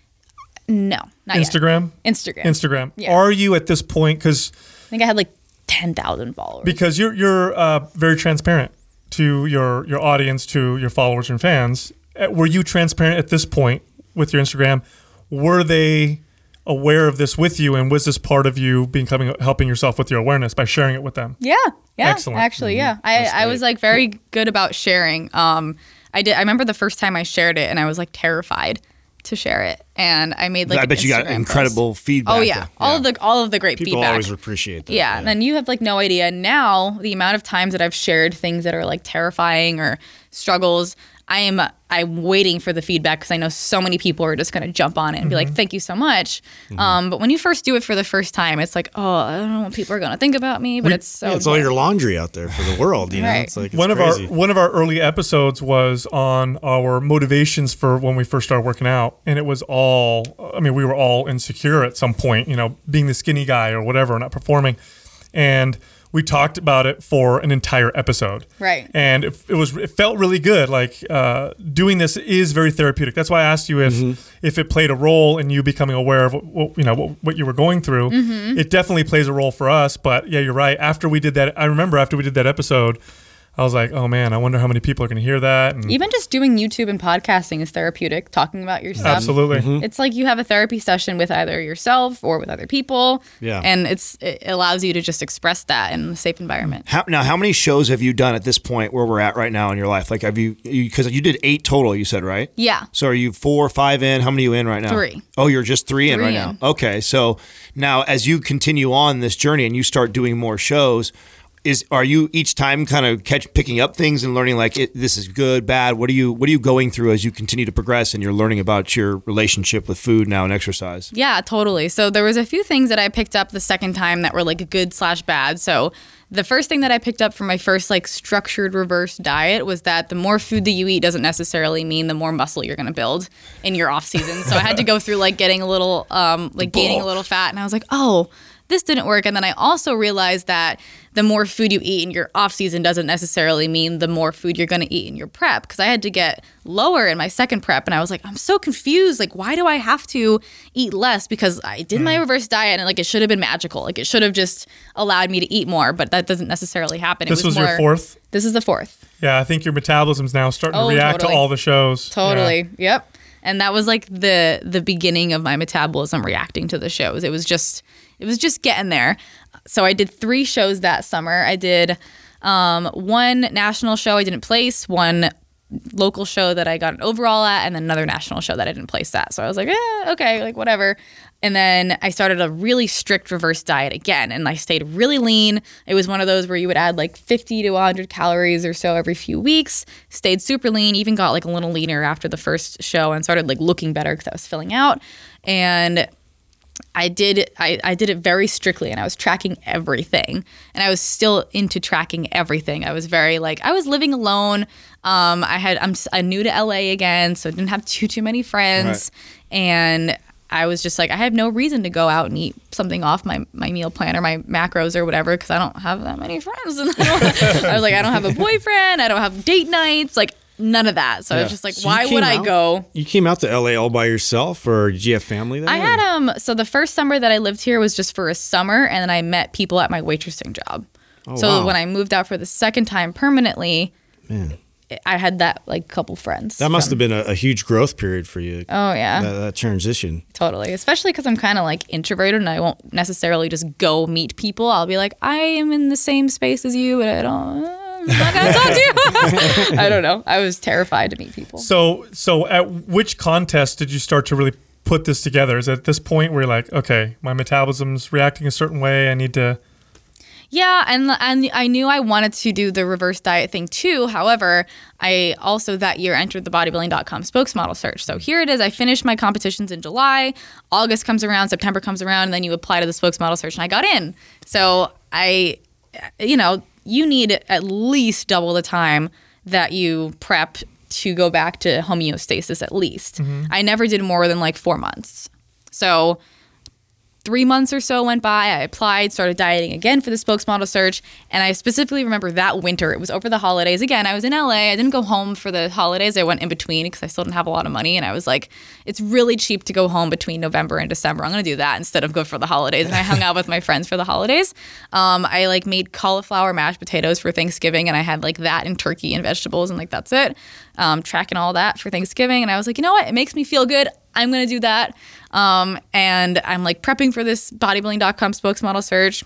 Speaker 4: no, not
Speaker 3: Instagram?
Speaker 4: Yet. Instagram.
Speaker 3: Instagram.
Speaker 4: Yeah.
Speaker 3: Are you at this point, because
Speaker 4: I think I had like ten thousand followers.
Speaker 3: Because you're you're uh, very transparent to your, your audience, to your followers and fans. Were you transparent at this point with your Instagram? Were they aware of this with you, and was this part of you becoming helping yourself with your awareness by sharing it with them?
Speaker 4: Yeah, yeah,
Speaker 3: excellent.
Speaker 4: Actually, mm-hmm. yeah, I, I was like very good about sharing. Um, I did. I remember the first time I shared it, and I was like terrified to share it, and I made like.
Speaker 2: I bet you got incredible
Speaker 4: post.
Speaker 2: feedback.
Speaker 4: Oh yeah, all yeah. of the all of the great
Speaker 5: People
Speaker 4: feedback.
Speaker 5: always appreciate that.
Speaker 4: Yeah, yeah, and you have like no idea now the amount of times that I've shared things that are like terrifying or struggles. I am I'm waiting for the feedback because I know so many people are just going to jump on it and mm-hmm. be like, thank you so much. Mm-hmm. Um, but when you first do it for the first time, it's like, oh, I don't know what people are going to think about me, but we, it's so
Speaker 5: yeah, it's all your laundry out there for the world, you know.
Speaker 4: Right.
Speaker 5: It's like it's
Speaker 3: one
Speaker 5: crazy.
Speaker 3: of our one of our early episodes was on our motivations for when we first started working out, and it was all I mean, we were all insecure at some point, you know, being the skinny guy or whatever, not performing. And we talked about it for an entire episode.
Speaker 4: Right.
Speaker 3: And it, it was it felt really good. Like uh, doing this is very therapeutic. That's why I asked you if mm-hmm. if it played a role in you becoming aware of what, you know what, what you were going through. Mm-hmm. It definitely plays a role for us. But yeah, you're right. After we did that, I remember after we did that episode, I was like, oh man, I wonder how many people are going to hear that. And
Speaker 4: even just doing YouTube and podcasting is therapeutic, talking about your stuff.
Speaker 3: Absolutely.
Speaker 4: Mm-hmm. It's like you have a therapy session with either yourself or with other people.
Speaker 5: Yeah.
Speaker 4: And it's it allows you to just express that in a safe environment.
Speaker 2: How, now, how many shows have you done at this point where we're at right now in your life? Like, have you, because you, you did eight total, you said, right?
Speaker 4: Yeah.
Speaker 2: So are you four or five in? How many are you in right now?
Speaker 4: Three.
Speaker 2: Oh, you're just three, three in right
Speaker 4: in.
Speaker 2: now. Okay. So now as you continue on this journey and you start doing more shows, Is are you each time kind of catch picking up things and learning like it, this is good, bad? What are you what are you going through as you continue to progress and you're learning about your relationship with food now and exercise?
Speaker 4: Yeah, totally. So there was a few things that I picked up the second time that were like good slash bad. So the first thing that I picked up from my first like structured reverse diet was that the more food that you eat doesn't necessarily mean the more muscle you're going to build in your off season. So I had to go through like getting a little um, like gaining a little fat, and I was like, oh, this didn't work. And then I also realized that the more food you eat in your off season doesn't necessarily mean the more food you're going to eat in your prep, because I had to get lower in my second prep, and I was like, I'm so confused. Like, why do I have to eat less? Because I did mm. my reverse diet and like it should have been magical. Like it should have just allowed me to eat more, but that doesn't necessarily happen.
Speaker 3: This
Speaker 4: it was,
Speaker 3: was
Speaker 4: more,
Speaker 3: your fourth?
Speaker 4: This is the fourth.
Speaker 3: Yeah, I think your metabolism's now starting
Speaker 4: oh,
Speaker 3: to react
Speaker 4: totally.
Speaker 3: to all the shows.
Speaker 4: Totally.
Speaker 3: Yeah.
Speaker 4: Yep. And that was like the the beginning of my metabolism reacting to the shows. It was just it was just getting there. So I did three shows that summer. I did um, one national show I didn't place, one local show that I got an overall at, and then another national show that I didn't place at. So I was like, eh, okay, like whatever. And then I started a really strict reverse diet again, and I stayed really lean. It was one of those where you would add like fifty to one hundred calories or so every few weeks, stayed super lean, even got like a little leaner after the first show and started like looking better because I was filling out. And I did I, I did it very strictly, and I was tracking everything, and I was still into tracking everything. I was very like I was living alone. Um, I had I'm, I'm new to L A again, so I didn't have too too many friends, right. And I was just like I have no reason to go out and eat something off my, my meal plan or my macros or whatever because I don't have that many friends. And I, I was like I don't have a boyfriend, I don't have date nights, like. None of that. So yeah. I was just like, so why would I
Speaker 5: out,
Speaker 4: go?
Speaker 5: You came out to L A all by yourself, or did you have family there?
Speaker 4: I had, um, so the first summer that I lived here was just for a summer, and then I met people at my waitressing job. Oh, so wow. when I moved out for the second time permanently, Man. I had that, like, couple friends.
Speaker 5: That must
Speaker 4: from,
Speaker 5: have been a, a huge growth period for you.
Speaker 4: Oh, yeah.
Speaker 5: That, that transition.
Speaker 4: Totally. Especially because I'm kind of, like, introverted, and I won't necessarily just go meet people. I'll be like, I am in the same space as you, but I don't... I'm not gonna talk to you. I don't know. I was terrified to meet people.
Speaker 3: So, so at which contest did you start to really put this together? Is it at this point where you're like, okay, my metabolism's reacting a certain way, I need to...
Speaker 4: Yeah, and and I knew I wanted to do the reverse diet thing too. However, I also that year entered the bodybuilding dot com spokesmodel search. So here it is. I finished my competitions in July. August comes around, September comes around, and then you apply to the spokesmodel search, and I got in. So I, you know, you need at least double the time that you prep to go back to homeostasis at least. Mm-hmm. I never did more than like four months. So three months or so went by. I applied, started dieting again for the spokesmodel search. And I specifically remember that winter. It was over the holidays. Again, I was in L A. I didn't go home for the holidays. I went in between because I still didn't have a lot of money. And I was like, it's really cheap to go home between November and December. I'm going to do that instead of go for the holidays. And I hung out with my friends for the holidays. Um, I like made cauliflower mashed potatoes for Thanksgiving. And I had like that and turkey and vegetables. And like, that's it. Um, tracking all that for Thanksgiving. And I was like, you know what? It makes me feel good. I'm going to do that. Um, and I'm like prepping for this bodybuilding dot com spokesmodel search.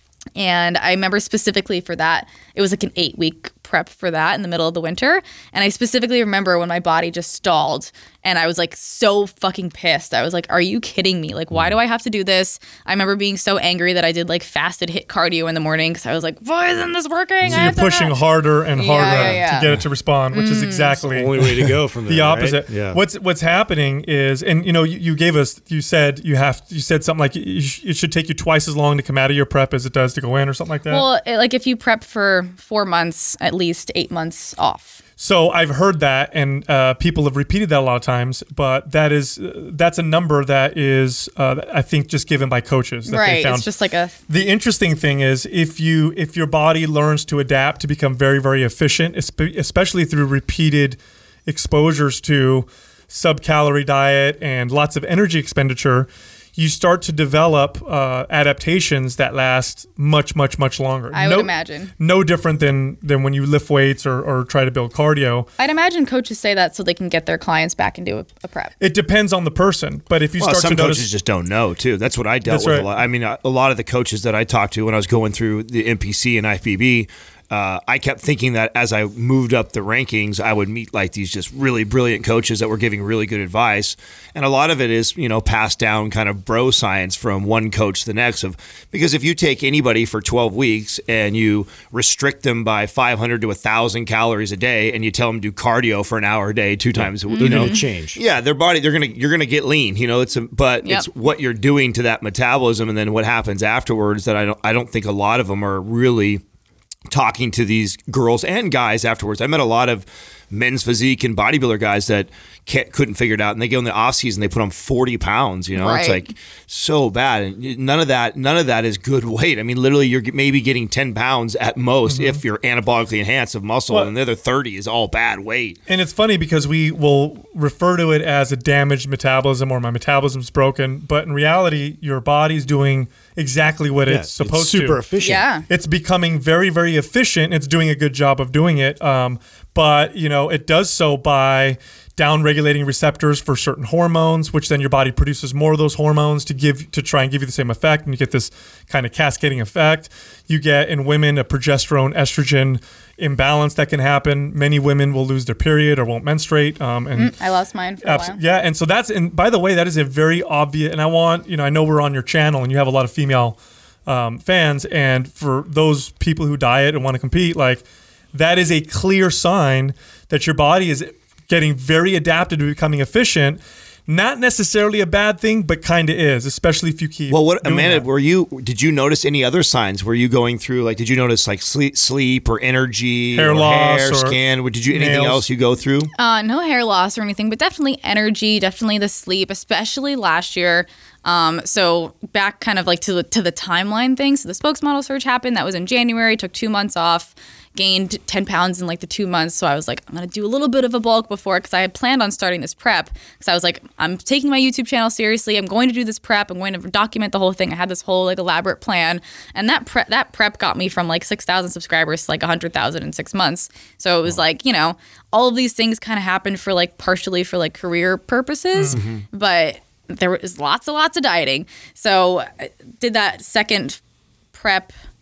Speaker 4: And I remember specifically for that, it was like an eight week prep for that in the middle of the winter. And I specifically remember when my body just stalled and I was like so fucking pissed. I was like, are you kidding me? Like, why do I have to do this? I remember being so angry that I did like fasted hit cardio in the morning because I was like, why isn't this working?
Speaker 3: So
Speaker 4: I
Speaker 3: you're
Speaker 4: have to
Speaker 3: pushing
Speaker 4: rest.
Speaker 3: harder and harder
Speaker 4: Yeah, yeah, yeah.
Speaker 3: to get it to respond, which is exactly
Speaker 5: The only way to go from there.
Speaker 3: the opposite.
Speaker 5: Right? Yeah.
Speaker 3: What's what's happening is, and you know, you, you gave us, you said you have, you said something like you sh- it should take you twice as long to come out of your prep as it does to go in, or something like that.
Speaker 4: Well, it, like if you prep for four months, at least eight months off.
Speaker 3: So I've heard that, and uh, people have repeated that a lot of times. But that is uh, that's a number that is, uh, I think, just given by coaches. That
Speaker 4: Right.
Speaker 3: They found.
Speaker 4: It's just like a.
Speaker 3: The interesting thing is if you if your body learns to adapt to become very, very efficient, espe- especially through repeated exposures to sub-calorie diet and lots of energy expenditure, you start to develop uh, adaptations that last much, much, much longer.
Speaker 4: I
Speaker 3: no,
Speaker 4: would imagine.
Speaker 3: No different than, than when you lift weights or, or try to build cardio.
Speaker 4: I'd imagine coaches say that so they can get their clients back into a, a prep.
Speaker 3: It depends on the person. But if you
Speaker 2: Well,
Speaker 3: start
Speaker 2: some
Speaker 3: to notice...
Speaker 2: coaches just don't know too. That's what I dealt
Speaker 3: That's
Speaker 2: with
Speaker 3: right.
Speaker 2: a lot. I mean, a a lot of the coaches that I talked to when I was going through the N P C and I F B B, uh, I kept thinking that as I moved up the rankings, I would meet like these just really brilliant coaches that were giving really good advice. And a lot of it is, you know, passed down kind of bro science from one coach to the next. Of because if you take anybody for twelve weeks and you restrict them by five hundred to one thousand calories a day, and you tell them to do cardio for an hour a day, two times,
Speaker 5: They're
Speaker 2: you know,
Speaker 5: going to change.
Speaker 2: yeah, their body, they're gonna, you're gonna get lean, you know. It's a, but
Speaker 4: Yep.
Speaker 2: it's what you're doing to that metabolism, and then what happens afterwards. That I don't, I don't think a lot of them are really talking to these girls and guys afterwards. I met a lot of men's physique and bodybuilder guys that can't, couldn't figure it out, and they go in the off season, they put on forty pounds. You know, it's
Speaker 4: Right.
Speaker 2: like so bad, and none of that, none of that is good weight. I mean, literally, you're maybe getting ten pounds at most if you're anabolically enhanced of muscle,
Speaker 3: Well-
Speaker 2: and the other thirty is all bad weight.
Speaker 3: And it's funny because we will refer to it as a damaged metabolism or my metabolism's broken, but in reality, your body's doing exactly what
Speaker 5: Yeah,
Speaker 3: it's supposed to.
Speaker 5: super efficient.
Speaker 4: Yeah.
Speaker 3: It's becoming very, very efficient. It's doing a good job of doing it. Um, but, you know, it does so by down-regulating receptors for certain hormones, which then your body produces more of those hormones to give to try and give you the same effect, and you get this kind of cascading effect. You get in women a progesterone estrogen imbalance that can happen. Many women will lose their period or won't menstruate. Um, and
Speaker 4: I lost mine for a
Speaker 3: Abs-
Speaker 4: while.
Speaker 3: yeah, and so that's and by the way, that is a very obvious. And I want you know, I know we're on your channel and you have a lot of female um, fans, and for those people who diet and want to compete, like that is a clear sign that your body is getting very adapted to becoming efficient. Not necessarily a bad thing, but kind of is, especially if you keep.
Speaker 2: Well, what
Speaker 3: doing
Speaker 2: Amanda,
Speaker 3: that.
Speaker 2: were you? Did you notice any other signs? Were you going through like? Did you notice like sleep, sleep or energy,
Speaker 3: Hair
Speaker 2: or
Speaker 3: loss
Speaker 2: hair,
Speaker 3: or
Speaker 2: skin? Did you anything
Speaker 3: nails?
Speaker 2: else you go through?
Speaker 4: Uh, no hair loss or anything, but definitely energy, definitely the sleep, especially last year. Um, so back kind of like to the, to the timeline thing. So the spokesmodel search happened. That was in January. Took two months off. Gained ten pounds in like the two months. So I was like, I'm going to do a little bit of a bulk before, because I had planned on starting this prep. Because I was like, I'm taking my YouTube channel seriously. I'm going to do this prep. I'm going to document the whole thing. I had this whole like elaborate plan. And that prep, that prep got me from like six thousand subscribers to like one hundred thousand in six months. So it was like, you know, all of these things kind of happened for like partially for like career purposes. But there was lots and lots of dieting. So I did that second prep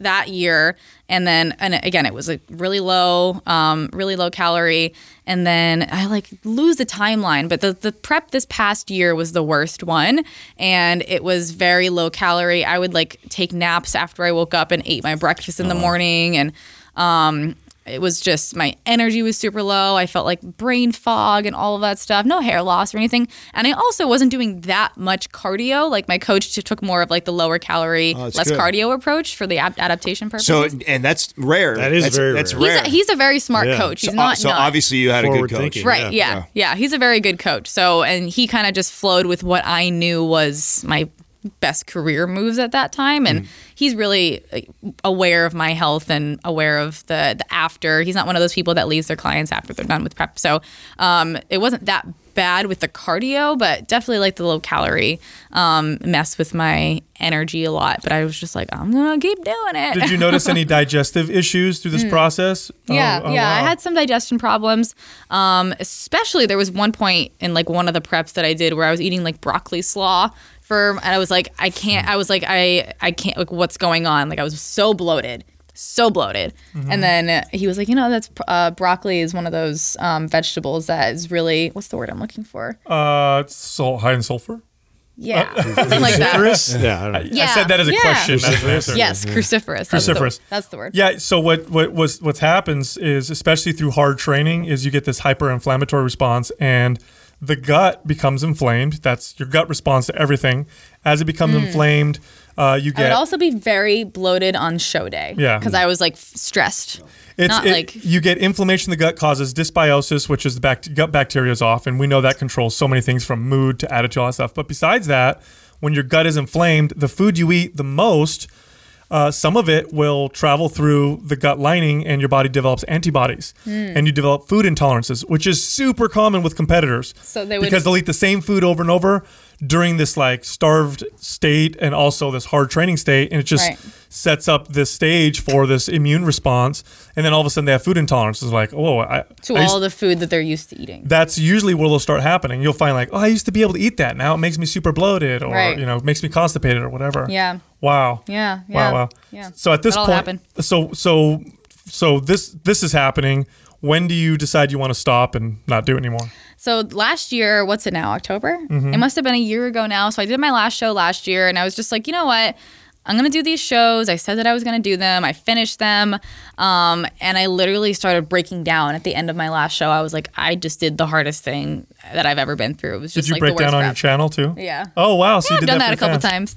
Speaker 4: that year. And then, and again, it was like really low, um, really low calorie. And then I like lose the timeline, but the, the prep this past year was the worst one. And it was very low calorie. I would like take naps after I woke up and ate my breakfast in the morning. And, um, it was just, my energy was super low. I felt like brain fog and all of that stuff. No hair loss or anything. And I also wasn't doing that much cardio. Like my coach t- took more of like the lower calorie,
Speaker 2: Oh, that's
Speaker 4: less
Speaker 2: good.
Speaker 4: cardio approach for the ab- adaptation purposes.
Speaker 2: So, and that's rare.
Speaker 5: That is
Speaker 2: that's,
Speaker 5: very
Speaker 2: that's
Speaker 5: rare.
Speaker 4: he's,
Speaker 2: rare.
Speaker 4: a, he's a very smart
Speaker 5: Yeah.
Speaker 4: coach. He's
Speaker 2: so,
Speaker 4: not
Speaker 2: so
Speaker 4: nuts.
Speaker 2: obviously you had a good
Speaker 5: Forward
Speaker 2: coach.
Speaker 5: thinking.
Speaker 4: Right,
Speaker 5: Yeah.
Speaker 4: yeah, yeah. He's a very good coach. So, and he kind of just flowed with what I knew was my best career moves at that time. And
Speaker 2: Mm.
Speaker 4: he's really uh, aware of my health and aware of the, the after. He's not one of those people that leaves their clients after they're done with prep. So um, it wasn't that bad with the cardio, but definitely like the low calorie um, messed with my energy a lot. But I was just like, I'm going to keep doing it.
Speaker 3: Did you notice any digestive issues through this process?
Speaker 4: Yeah,
Speaker 3: Oh, oh,
Speaker 4: yeah. I
Speaker 3: wow.
Speaker 4: had some digestion problems. Um, especially there was one point in like one of the preps that I did where I was eating like broccoli slaw for, and I was like, I can't. I was like, I, I can't. Like, what's going on? Like, I was so bloated, so bloated.
Speaker 3: Mm-hmm.
Speaker 4: And then uh, he was like, you know, that's uh, broccoli is one of those um, vegetables that is really, what's the word I'm looking for?
Speaker 3: Uh, it's so high in sulfur.
Speaker 4: Yeah, something like that.
Speaker 5: Cruciferous? Yeah, I don't know.
Speaker 4: Yeah,
Speaker 3: I said that as a
Speaker 4: yeah.
Speaker 3: question. That's the answer.
Speaker 4: Yes, cruciferous. That's the-
Speaker 3: Cruciferous.
Speaker 4: That's the word.
Speaker 3: Yeah. So what what was what happens is, especially through hard training, is you get this hyper-inflammatory response, and the gut becomes inflamed. That's your gut response to everything. As it becomes inflamed, uh, you
Speaker 4: I
Speaker 3: get
Speaker 4: would also be very bloated on show day.
Speaker 3: Yeah.
Speaker 4: because I was like f- stressed.
Speaker 3: It's
Speaker 4: Not
Speaker 3: it-
Speaker 4: like
Speaker 3: you get inflammation in the gut causes dysbiosis, which is the bact- gut bacteria is off, and we know that controls so many things from mood to attitude, all that stuff. But besides that, when your gut is inflamed, the food you eat the most, uh, some of it will travel through the gut lining, and your body develops antibodies,
Speaker 4: Hmm.
Speaker 3: and you develop food intolerances, which is super common with competitors.
Speaker 4: So they would-
Speaker 3: because they'll eat the same food over and over during this like starved state and also this hard training state, and it just
Speaker 4: Right.
Speaker 3: sets up this stage for this immune response, and then all of a sudden they have food intolerances. Like, oh, I,
Speaker 4: to
Speaker 3: I used-
Speaker 4: all the food that they're used to eating.
Speaker 3: that's usually where they'll start happening. You'll find like, oh, I used to be able to eat that. Now it makes me super bloated, or
Speaker 4: Right.
Speaker 3: you know, it makes me constipated, or whatever.
Speaker 4: Yeah.
Speaker 3: Wow.
Speaker 4: Yeah,
Speaker 3: Wow.
Speaker 4: yeah,
Speaker 3: Wow.
Speaker 4: yeah.
Speaker 3: So at this
Speaker 4: That all
Speaker 3: point,
Speaker 4: happened.
Speaker 3: so so so this this is happening. When do you decide you want to stop and not do it anymore?
Speaker 4: So last year, what's it now, October?
Speaker 3: Mm-hmm.
Speaker 4: It must have been a year ago now. So I did my last show last year, and I was just like, you know what? I'm going to do these shows. I said that I was going to do them. I finished them. Um, and I literally started breaking down at the end of my last show. I was like, I just did the hardest thing that I've ever been through. It was
Speaker 3: Did
Speaker 4: just
Speaker 3: you
Speaker 4: like
Speaker 3: break
Speaker 4: the worst
Speaker 3: down on your
Speaker 4: prep.
Speaker 3: channel too?
Speaker 4: Yeah.
Speaker 3: Oh wow! So
Speaker 4: Yeah,
Speaker 3: you
Speaker 4: I've
Speaker 3: did
Speaker 4: done
Speaker 3: that,
Speaker 4: that a
Speaker 3: for
Speaker 4: couple
Speaker 3: fans.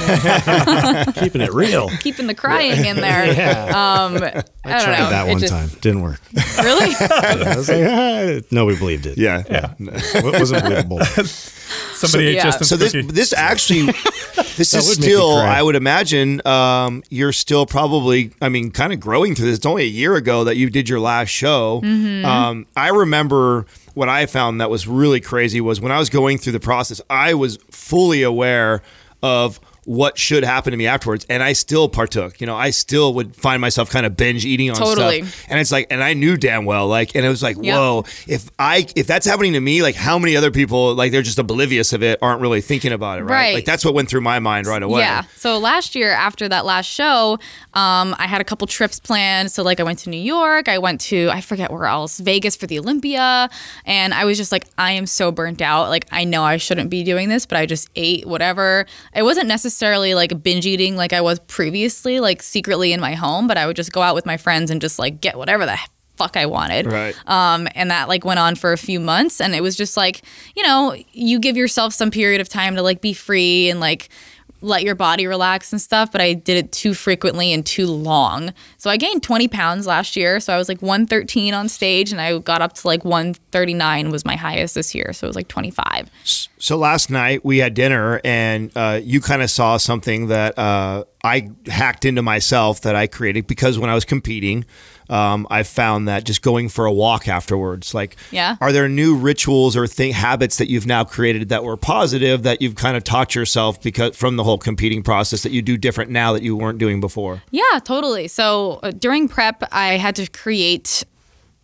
Speaker 4: times. They,
Speaker 5: Keeping it real.
Speaker 4: keeping the crying in there.
Speaker 5: Yeah.
Speaker 4: Um, I, don't
Speaker 5: Tried
Speaker 4: know.
Speaker 5: that
Speaker 4: It
Speaker 5: one
Speaker 4: just-
Speaker 5: time. Didn't work.
Speaker 4: Really?
Speaker 5: I was like, ah, nobody believed it.
Speaker 2: Yeah.
Speaker 3: Yeah.
Speaker 5: It wasn't believable.
Speaker 3: Somebody ate
Speaker 4: yeah.
Speaker 3: Justin's
Speaker 2: So this
Speaker 3: cookie.
Speaker 2: this actually this is
Speaker 5: would make me
Speaker 2: still,
Speaker 5: cry.
Speaker 2: I would imagine, um, you're still probably, I mean, kind of growing through this. It's only a year ago that you did your last show.
Speaker 4: Mm-hmm.
Speaker 2: Um, I remember what I found that was really crazy was when I was going through the process, I was fully aware of what should happen to me afterwards, and I still partook. You know, I still would find myself kind of binge eating on
Speaker 4: Totally.
Speaker 2: stuff, and it's like, and I knew damn well, like, and it was like,
Speaker 4: Yep.
Speaker 2: whoa, if I if that's happening to me, like, how many other people, like, they're just oblivious of it, aren't really thinking about it, right?
Speaker 4: Right.
Speaker 2: Like, that's what went through my mind right away.
Speaker 4: Yeah. So last year, after that last show, um, I had a couple trips planned. So like I went to New York, I went to I forget where else, Vegas for the Olympia, and I was just like, I am so burnt out. Like I know I shouldn't be doing this, but I just ate whatever. It wasn't necessarily like binge eating like I was previously, like secretly in my home, but I would just go out with my friends and just like get whatever the fuck I wanted.
Speaker 2: Right.
Speaker 4: Um, and that like went on for a few months, and it was just like, you know, you give yourself some period of time to like be free and like let your body relax and stuff, but I did it too frequently and too long. So I gained twenty pounds last year. So I was like one thirteen on stage, and I got up to like one thirty-nine was my highest this year. So it was like twenty-five.
Speaker 2: So last night we had dinner, and uh, you kind of saw something that uh, I hacked into myself that I created because when I was competing, um, I found that just going for a walk afterwards, like,
Speaker 4: Yeah.
Speaker 2: are there new rituals or thing habits that you've now created that were positive that you've kind of taught yourself because from the whole competing process that you do different now that you weren't doing before?
Speaker 4: Yeah, totally. So uh, during prep, I had to create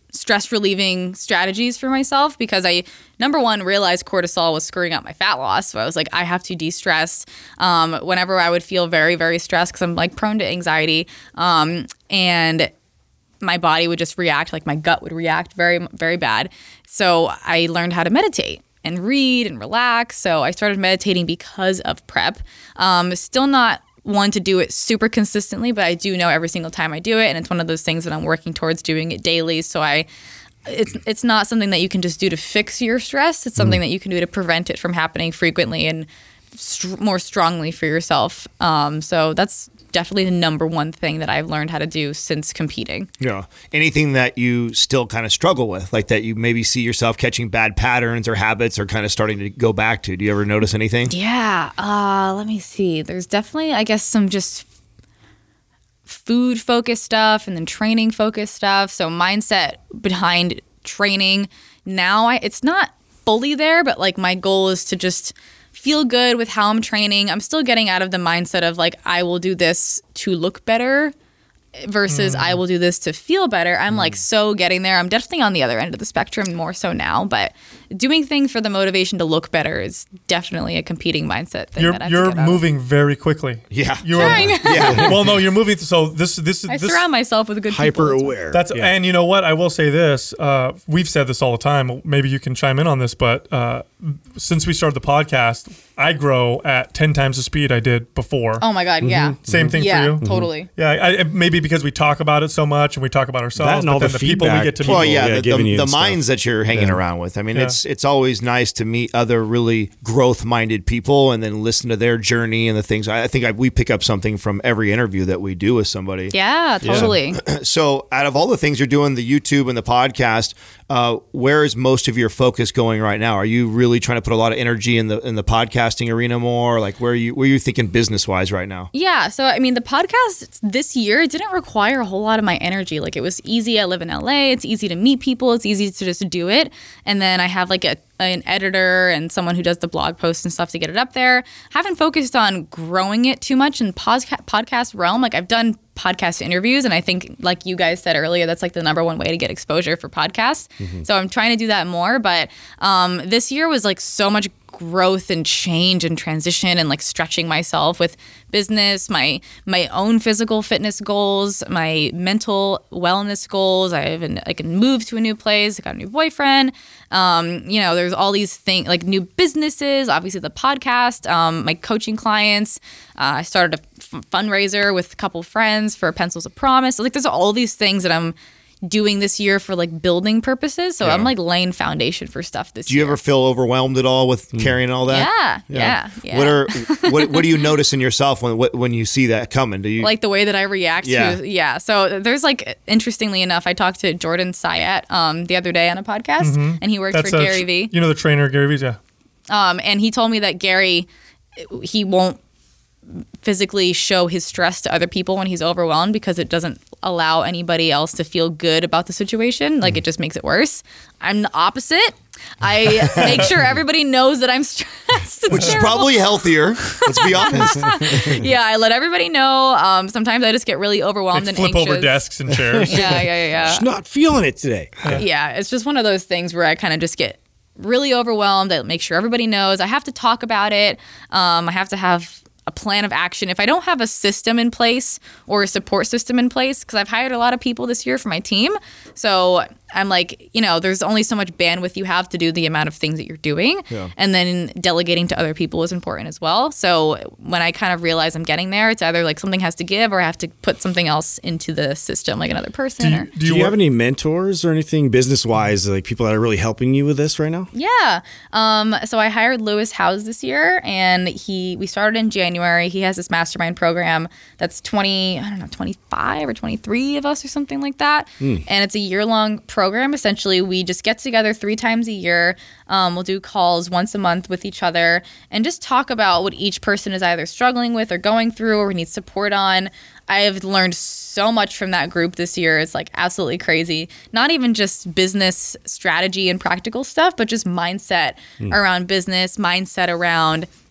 Speaker 4: stress relieving strategies for myself because I, number one, realized cortisol was screwing up my fat loss. So I was like, I have to de-stress. Um, whenever I would feel very, very stressed, because I'm like prone to anxiety, um, and my body would just react, like my gut would react very, very bad. So I learned how to meditate and read and relax. So I started meditating because of prep. Um, still not one to do it super consistently, but I do know every single time I do it, and it's one of those things that I'm working towards doing it daily. So I, it's it's not something that you can just do to fix your stress. It's something mm. that you can do to prevent it from happening frequently and st- more strongly for yourself. Um, so that's definitely the number one thing that I've learned how to do since competing.
Speaker 2: Yeah. Anything that you still kind of struggle with, like that you maybe see yourself catching bad patterns or habits or kind of starting to go back to? Do you ever notice anything?
Speaker 4: Yeah. Uh, let me see. There's definitely, I guess, some just food focused stuff and then training focused stuff. So mindset behind training. Now I, it's not fully there, but like my goal is to just feel good with how I'm training. I'm still getting out of the mindset of like, I will do this to look better versus mm. I will do this to feel better. I'm mm. like so getting there. I'm definitely on the other end of the spectrum more so now, but doing things for the motivation to look better is definitely a competing mindset thing.
Speaker 3: You're,
Speaker 4: that I have
Speaker 3: you're
Speaker 4: to get
Speaker 3: moving
Speaker 4: out of.
Speaker 3: very quickly.
Speaker 2: Yeah.
Speaker 3: You're,
Speaker 4: Trying.
Speaker 3: yeah. Well, no, you're moving. So this, this,
Speaker 4: I
Speaker 3: this
Speaker 4: surround myself with good
Speaker 5: hyper
Speaker 4: people.
Speaker 5: aware.
Speaker 3: That's
Speaker 5: yeah.
Speaker 3: And you know what? I will say this. Uh, we've said this all the time. Maybe you can chime in on this, but uh, since we started the podcast, I grow at ten times the speed I did before.
Speaker 4: Oh my God,
Speaker 3: mm-hmm.
Speaker 4: yeah.
Speaker 3: Same thing
Speaker 4: yeah,
Speaker 3: for you?
Speaker 4: Totally.
Speaker 3: Mm-hmm. Yeah, I, maybe because we talk about it so much and we talk about ourselves,
Speaker 5: that and
Speaker 3: but
Speaker 5: all
Speaker 3: then
Speaker 5: the,
Speaker 3: the people we
Speaker 5: feedback
Speaker 3: get to meet.
Speaker 2: Well, yeah,
Speaker 5: yeah
Speaker 2: the,
Speaker 5: giving
Speaker 2: the,
Speaker 5: you
Speaker 2: the
Speaker 5: and stuff.
Speaker 2: minds that you're hanging
Speaker 5: Yeah.
Speaker 2: around with. I mean,
Speaker 3: Yeah.
Speaker 2: it's it's always nice to meet other really growth-minded people and then listen to their journey and the things. I, I think I, we pick up something from every interview that we do with somebody.
Speaker 4: Yeah, totally.
Speaker 2: So out of all the things you're doing, the YouTube and the podcast, uh, where is most of your focus going right now? Are you really trying to put a lot of energy in the in the podcasting arena more? Like where are you where are you thinking business-wise right now?
Speaker 4: Yeah, so I mean, the podcast this year, it didn't require a whole lot of my energy. Like it was easy. I live in L A. It's easy to meet people. It's easy to just do it. And then I have like a an editor and someone who does the blog posts and stuff to get it up there. Haven't focused on growing it too much in podca- podcast realm. Like I've done podcast interviews, and I think like you guys said earlier, that's like the number one way to get exposure for podcasts. Mm-hmm. So I'm trying to do that more. But um, this year was like so much growth and change and transition and like stretching myself with business, my my own physical fitness goals, my mental wellness goals. I even I can move to a new place. I got a new boyfriend. Um, you know, there's all these things like new businesses. Obviously, the podcast, um, my coaching clients. Uh, I started a f- fundraiser with a couple of friends for Pencils of Promise. So, like, there's all these things that I'm doing this year for like building purposes. So yeah. I'm like laying foundation for stuff this year.
Speaker 2: Do you
Speaker 4: year.
Speaker 2: ever feel overwhelmed at all with mm. carrying all that?
Speaker 4: Yeah, yeah, yeah.
Speaker 2: What are what what do you notice in yourself when when you see that coming? Do you
Speaker 4: like the way that I react
Speaker 2: yeah.
Speaker 4: to yeah. So there's like interestingly enough, I talked to Jordan Syatt um the other day on a podcast mm-hmm. and he works
Speaker 3: That's
Speaker 4: for
Speaker 3: a,
Speaker 4: Gary Vee.
Speaker 3: You know the trainer Gary Vee, yeah.
Speaker 4: Um and he told me that Gary he won't physically show his stress to other people when he's overwhelmed because it doesn't allow anybody else to feel good about the situation. Like mm. it just makes it worse. I'm the opposite. I make sure everybody knows that I'm stressed. It's
Speaker 2: Which
Speaker 4: terrible.
Speaker 2: is probably healthier. Let's be honest.
Speaker 4: Yeah, I let everybody know. Um, sometimes I just get really overwhelmed
Speaker 3: like
Speaker 4: and
Speaker 3: flip
Speaker 4: anxious.
Speaker 3: over desks and chairs.
Speaker 4: yeah, yeah, yeah, yeah.
Speaker 5: Just not feeling it today.
Speaker 4: Yeah. yeah, it's just one of those things where I kind of just get really overwhelmed. I make sure everybody knows. I have to talk about it. Um, I have to have a plan of action. If I don't have a system in place or a support system in place, because I've hired a lot of people this year for my team. So I'm like, you know, there's only so much bandwidth you have to do the amount of things that you're doing. Yeah. And then delegating to other people is important as well. So when I kind of realize I'm getting there, it's either like something has to give or I have to put something else into the system, like another person.
Speaker 5: Do you,
Speaker 4: or,
Speaker 5: do you, do you have any mentors or anything business-wise, like people that are really helping you with this right now?
Speaker 4: Yeah. Um, so I hired Lewis Howes this year, and he we started in January. He has this mastermind program that's twenty, I don't know, twenty-five or twenty-three of us or something like that. Mm. And it's a year-long program. program. Essentially, we just get together three times a year. Um, we'll do calls once a month with each other and just talk about what each person is either struggling with or going through or needs support on. I have learned so much from that group this year. It's like absolutely crazy. Not even just business strategy and practical stuff, but just mindset mm. around business, mindset around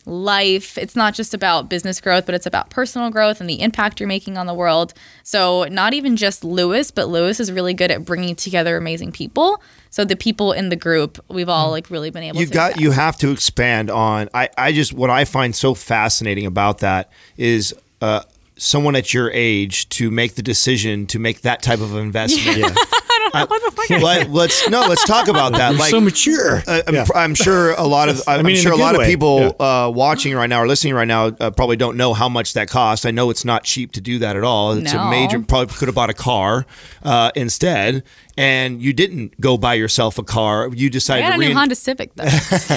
Speaker 4: life. It's not just about business growth, but it's about personal growth and the impact you're making on the world. So not even just Lewis, but Lewis is really good at bringing together amazing people. So the people in the group, we've all like really been able
Speaker 2: you
Speaker 4: to.
Speaker 2: got
Speaker 4: adapt.
Speaker 2: you have to expand on. I I just what I find so fascinating about that is. Uh, someone at your age to make the decision to make that type of investment.
Speaker 4: Yeah. I don't know what the fuck. I
Speaker 2: Let, let's no, let's talk about that.
Speaker 5: You're
Speaker 2: Like,
Speaker 5: so mature.
Speaker 2: Uh, I'm,
Speaker 5: Yeah.
Speaker 2: I'm sure a lot of I'm
Speaker 5: mean, in
Speaker 2: sure
Speaker 5: a
Speaker 2: a
Speaker 5: good
Speaker 2: lot of
Speaker 5: way.
Speaker 2: people uh, watching right now or listening right now uh, probably don't know how much that costs. I know it's not cheap to do that at all. It's
Speaker 4: No.
Speaker 2: a major. Probably could have bought a car uh, instead, and you didn't go buy yourself a car. You
Speaker 4: I
Speaker 2: decided
Speaker 4: got
Speaker 2: to
Speaker 4: a new
Speaker 2: rein-
Speaker 4: Honda Civic though.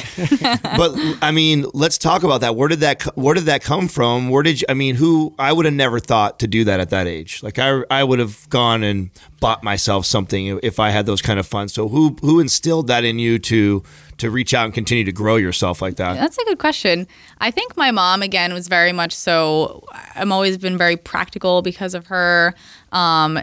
Speaker 2: But I mean, let's talk about that. Where did that co- Where did that come from? Where did you? I mean, who? I would have never thought to do that at that age. Like I, I would have gone and bought myself something if I had those kind of funds. So who, who instilled that in you to to reach out and continue to grow yourself like that?
Speaker 4: That's a good question. I think my mom, again, was very much so. I'm always been very practical because of her. Um,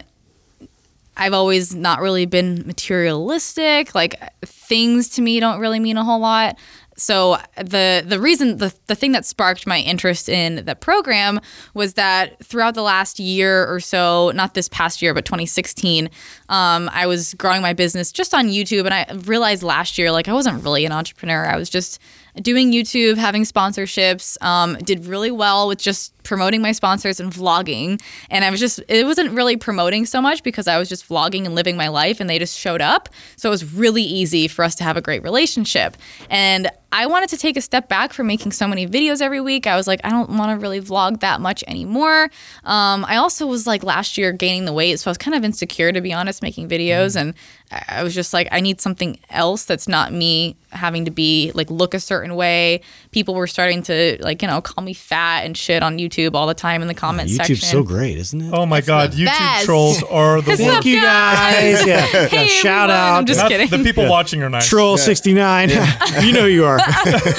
Speaker 4: I've always not really been materialistic. Like things to me don't really mean a whole lot. So the the reason the the thing that sparked my interest in the program was that throughout the last year or so, not this past year, but twenty sixteen, um, I was growing my business just on YouTube, and I realized last year like I wasn't really an entrepreneur. I was just doing YouTube, having sponsorships, um, did really well with just promoting my sponsors and vlogging. And I was just, it wasn't really promoting so much because I was just vlogging and living my life and they just showed up. So it was really easy for us to have a great relationship. And I wanted to take a step back from making so many videos every week. I was like, I don't want to really vlog that much anymore. Um, I also was like last year gaining the weight. So I was kind of insecure, to be honest, making videos. And I was just like, I need something else that's not me having to be like look a certain way. People were starting to like, you know, call me fat and shit on YouTube all the time in the comment section.
Speaker 5: YouTube's so great, isn't it?
Speaker 3: Oh my God,
Speaker 4: the
Speaker 3: YouTube
Speaker 4: best.
Speaker 3: trolls are the
Speaker 4: What's
Speaker 3: worst.
Speaker 4: up,
Speaker 5: Thank you guys. Yeah. Yeah,
Speaker 4: Hey,
Speaker 5: shout
Speaker 4: everyone.
Speaker 5: out.
Speaker 4: I'm just
Speaker 3: Not-
Speaker 4: kidding.
Speaker 3: The people watching are nice.
Speaker 5: Troll sixty-nine. You know you are.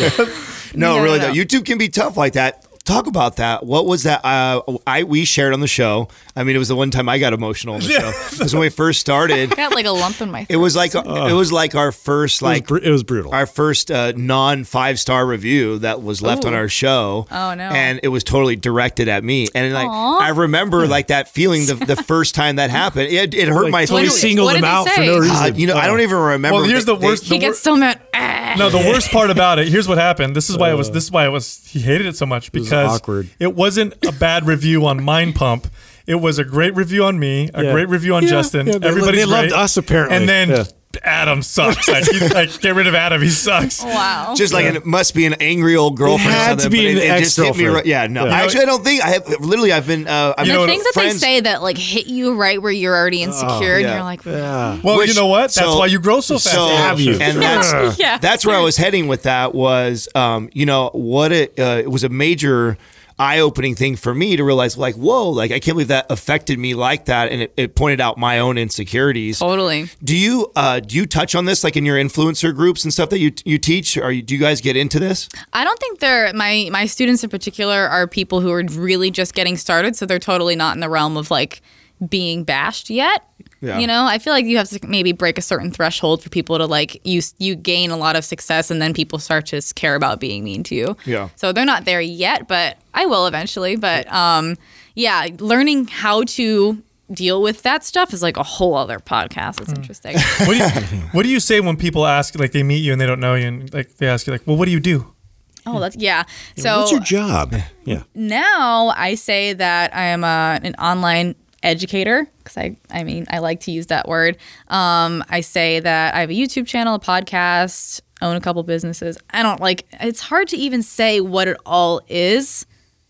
Speaker 2: No,
Speaker 4: No,
Speaker 2: really
Speaker 4: no,
Speaker 2: though.
Speaker 4: no.
Speaker 2: YouTube can be tough like that. Talk about that. What was that? Uh, I we shared on the show. I mean, it was the one time I got emotional on the show. It was when we first started.
Speaker 4: I got like a lump in my throat.
Speaker 2: It was like it was like our first like
Speaker 5: it, was br- it was brutal.
Speaker 2: our first uh, non five star review that was left on
Speaker 4: Ooh.
Speaker 2: our show.
Speaker 4: Oh, no.
Speaker 2: And it was totally directed at me. And like
Speaker 4: Aw.
Speaker 2: I remember like that feeling the, the first time that happened. It, it hurt
Speaker 5: Like,
Speaker 2: my
Speaker 5: totally
Speaker 4: What
Speaker 2: feelings.
Speaker 4: did-
Speaker 5: singled
Speaker 4: what
Speaker 5: them
Speaker 4: did they
Speaker 5: out for
Speaker 4: say?
Speaker 5: no reason.
Speaker 2: Uh, you know, I don't even remember.
Speaker 3: Well, here's the
Speaker 2: They-
Speaker 3: worst.
Speaker 4: He
Speaker 3: the
Speaker 4: gets
Speaker 3: wor-
Speaker 4: so mad. Ah.
Speaker 3: No, the worst part about it. Here's what happened. This is why it was. This is why it was. He hated it so much
Speaker 5: was
Speaker 3: because
Speaker 5: awkward.
Speaker 3: it wasn't a bad review on Mind Pump. It was a great review on me, a
Speaker 5: Yeah.
Speaker 3: great review on
Speaker 5: Yeah,
Speaker 3: Justin.
Speaker 5: yeah, they-
Speaker 3: Everybody's
Speaker 5: they loved
Speaker 3: great.
Speaker 5: us, apparently.
Speaker 3: And then
Speaker 5: Yeah.
Speaker 3: Adam sucks. Like, he's like, get rid of Adam. He sucks.
Speaker 4: Wow.
Speaker 2: Just like an, it must be an angry old girlfriend.
Speaker 5: It had
Speaker 2: or
Speaker 5: to
Speaker 2: something,
Speaker 5: be
Speaker 2: but
Speaker 5: an
Speaker 2: it, it just hit me
Speaker 5: ex-girlfriend.
Speaker 2: right. Yeah, no.
Speaker 5: Yeah.
Speaker 2: Actually, I don't think I have. Literally, I've been. Uh, I've
Speaker 3: You
Speaker 4: the
Speaker 3: know,
Speaker 4: things that
Speaker 2: friends-
Speaker 4: they say that like hit you right where you're already insecure and
Speaker 2: yeah.
Speaker 4: you're like,
Speaker 5: Yeah.
Speaker 3: Well,
Speaker 2: Which-
Speaker 3: you know what? That's
Speaker 2: so-
Speaker 3: why you grow so fast.
Speaker 2: So,
Speaker 5: Have you?
Speaker 2: and that's
Speaker 4: Yeah.
Speaker 2: that's where I was heading with that was, um, you know, what it uh, it was a major eye-opening thing for me to realize, like, whoa, like I can't believe that affected me like that, and it, it pointed out my own insecurities.
Speaker 4: totally.
Speaker 2: Do you uh, do you touch on this like in your influencer groups and stuff that you you teach? Or you, do you guys get into this?
Speaker 4: I don't think they're my my students in particular are people who are really just getting started, so they're totally not in the realm of like being bashed yet.
Speaker 2: Yeah.
Speaker 4: You know, I feel like you have to maybe break a certain threshold for people to like you you gain a lot of success and then people start to care about being mean to you.
Speaker 2: Yeah.
Speaker 4: So they're not there yet, but I will eventually. But um, yeah, learning how to deal with that stuff is like a whole other podcast. It's interesting.
Speaker 3: What do you What do you say when people ask, like, they meet you and they don't know you, and like they ask you, like, well, what do you do?
Speaker 4: Oh, that's yeah. So
Speaker 5: What's your job? Yeah.
Speaker 4: now I say that I am a, an online educator because I, I mean, I like to use that word. Um, I say that I have a YouTube channel, a podcast, own a couple businesses. I don't like, it's hard to even say what it all is.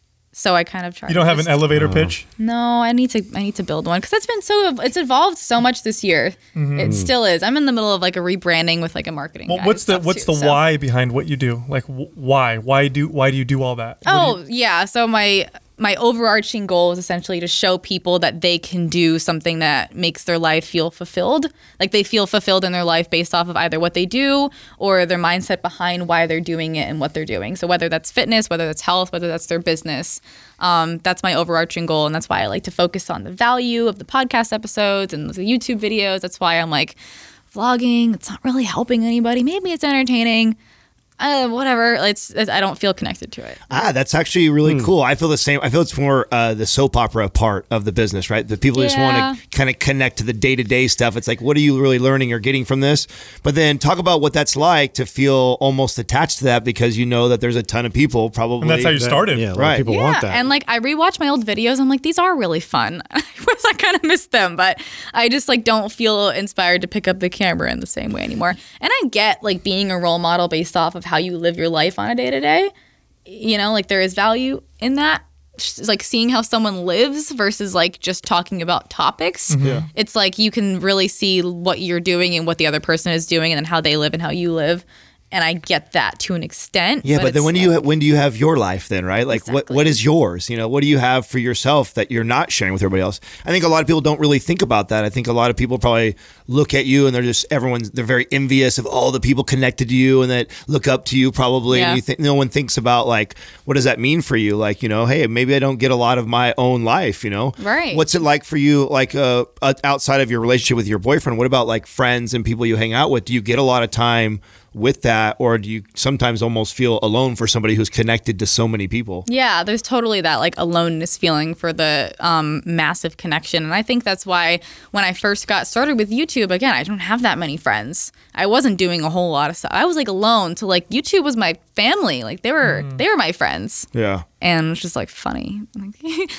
Speaker 4: So I kind of try.
Speaker 3: You don't
Speaker 4: to
Speaker 3: have an
Speaker 4: just-
Speaker 3: elevator pitch.
Speaker 4: No, I need to. I need to build one because it's been so. It's evolved so much this year. It still is. I'm in the middle of like a rebranding with like a marketing.
Speaker 3: Well,
Speaker 4: guy
Speaker 3: what's
Speaker 4: and
Speaker 3: the
Speaker 4: stuff,
Speaker 3: What's
Speaker 4: too,
Speaker 3: the
Speaker 4: so.
Speaker 3: why behind what you do? Like, wh- why? Why do Why do you do all that? What do
Speaker 4: Oh
Speaker 3: you-
Speaker 4: yeah. So my my overarching goal is essentially to show people that they can do something that makes their life feel fulfilled. Like they feel fulfilled in their life based off of either what they do or their mindset behind why they're doing it and what they're doing. So whether that's fitness, whether that's health, whether that's their business, um, that's my overarching goal. And that's why I like to focus on the value of the podcast episodes and the YouTube videos. That's why I'm like, vlogging, it's not really helping anybody. Maybe it's entertaining. uh, whatever. It's, it's I don't feel connected to it.
Speaker 2: Ah, that's actually really cool. I feel the same. I feel it's more uh, the soap opera part of the business, right? The people just
Speaker 4: Yeah.
Speaker 2: want to kind of connect to the day to day stuff. It's like, what are you really learning or getting from this? But then talk about what that's like to feel almost attached to that because you know that there's a ton of people probably.
Speaker 3: And that's how you
Speaker 2: that-
Speaker 3: started.
Speaker 5: Yeah, a lot
Speaker 2: Right.
Speaker 5: of people
Speaker 4: Yeah,
Speaker 5: want that.
Speaker 4: and like I rewatch my old videos. I'm like, these are really fun. I wish I kind of missed them, but I just like don't feel inspired to pick up the camera in the same way anymore. And I get like being a role model based off of how you live your life on a day to day. You know, like there is value in that. Just, like seeing how someone lives versus like just talking about topics.
Speaker 2: Yeah.
Speaker 4: It's like you can really see what you're doing and what the other person is doing and then how they live and how you live. And I get that to an extent.
Speaker 2: Yeah, but, then
Speaker 4: it's
Speaker 2: when do you when do you have your life then, right? Like what
Speaker 4: Exactly.
Speaker 2: what is yours? You know, what do you have for yourself that you're not sharing with everybody else? I think a lot of people don't really think about that. I think a lot of people probably look at you and they're just everyone's they're very envious of all the people connected to you and that look up to you probably.
Speaker 4: Yeah.
Speaker 2: And you think no one thinks about like what does that mean for you? Like, you know, hey, maybe I don't get a lot of my own life, you know?
Speaker 4: Right.
Speaker 2: What's it like for you like uh uh, outside of your relationship with your boyfriend? What about like friends and people you hang out with? Do you get a lot of time with that, or do you sometimes almost feel alone for somebody who's connected to so many people?
Speaker 4: Yeah, there's totally that like aloneness feeling for the um, massive connection. And I think that's why when I first got started with YouTube, again, I don't have that many friends. I wasn't doing a whole lot of stuff. I was like alone to like YouTube was my family. Like they were they were my friends.
Speaker 2: Yeah.
Speaker 4: And it was just like funny. Like,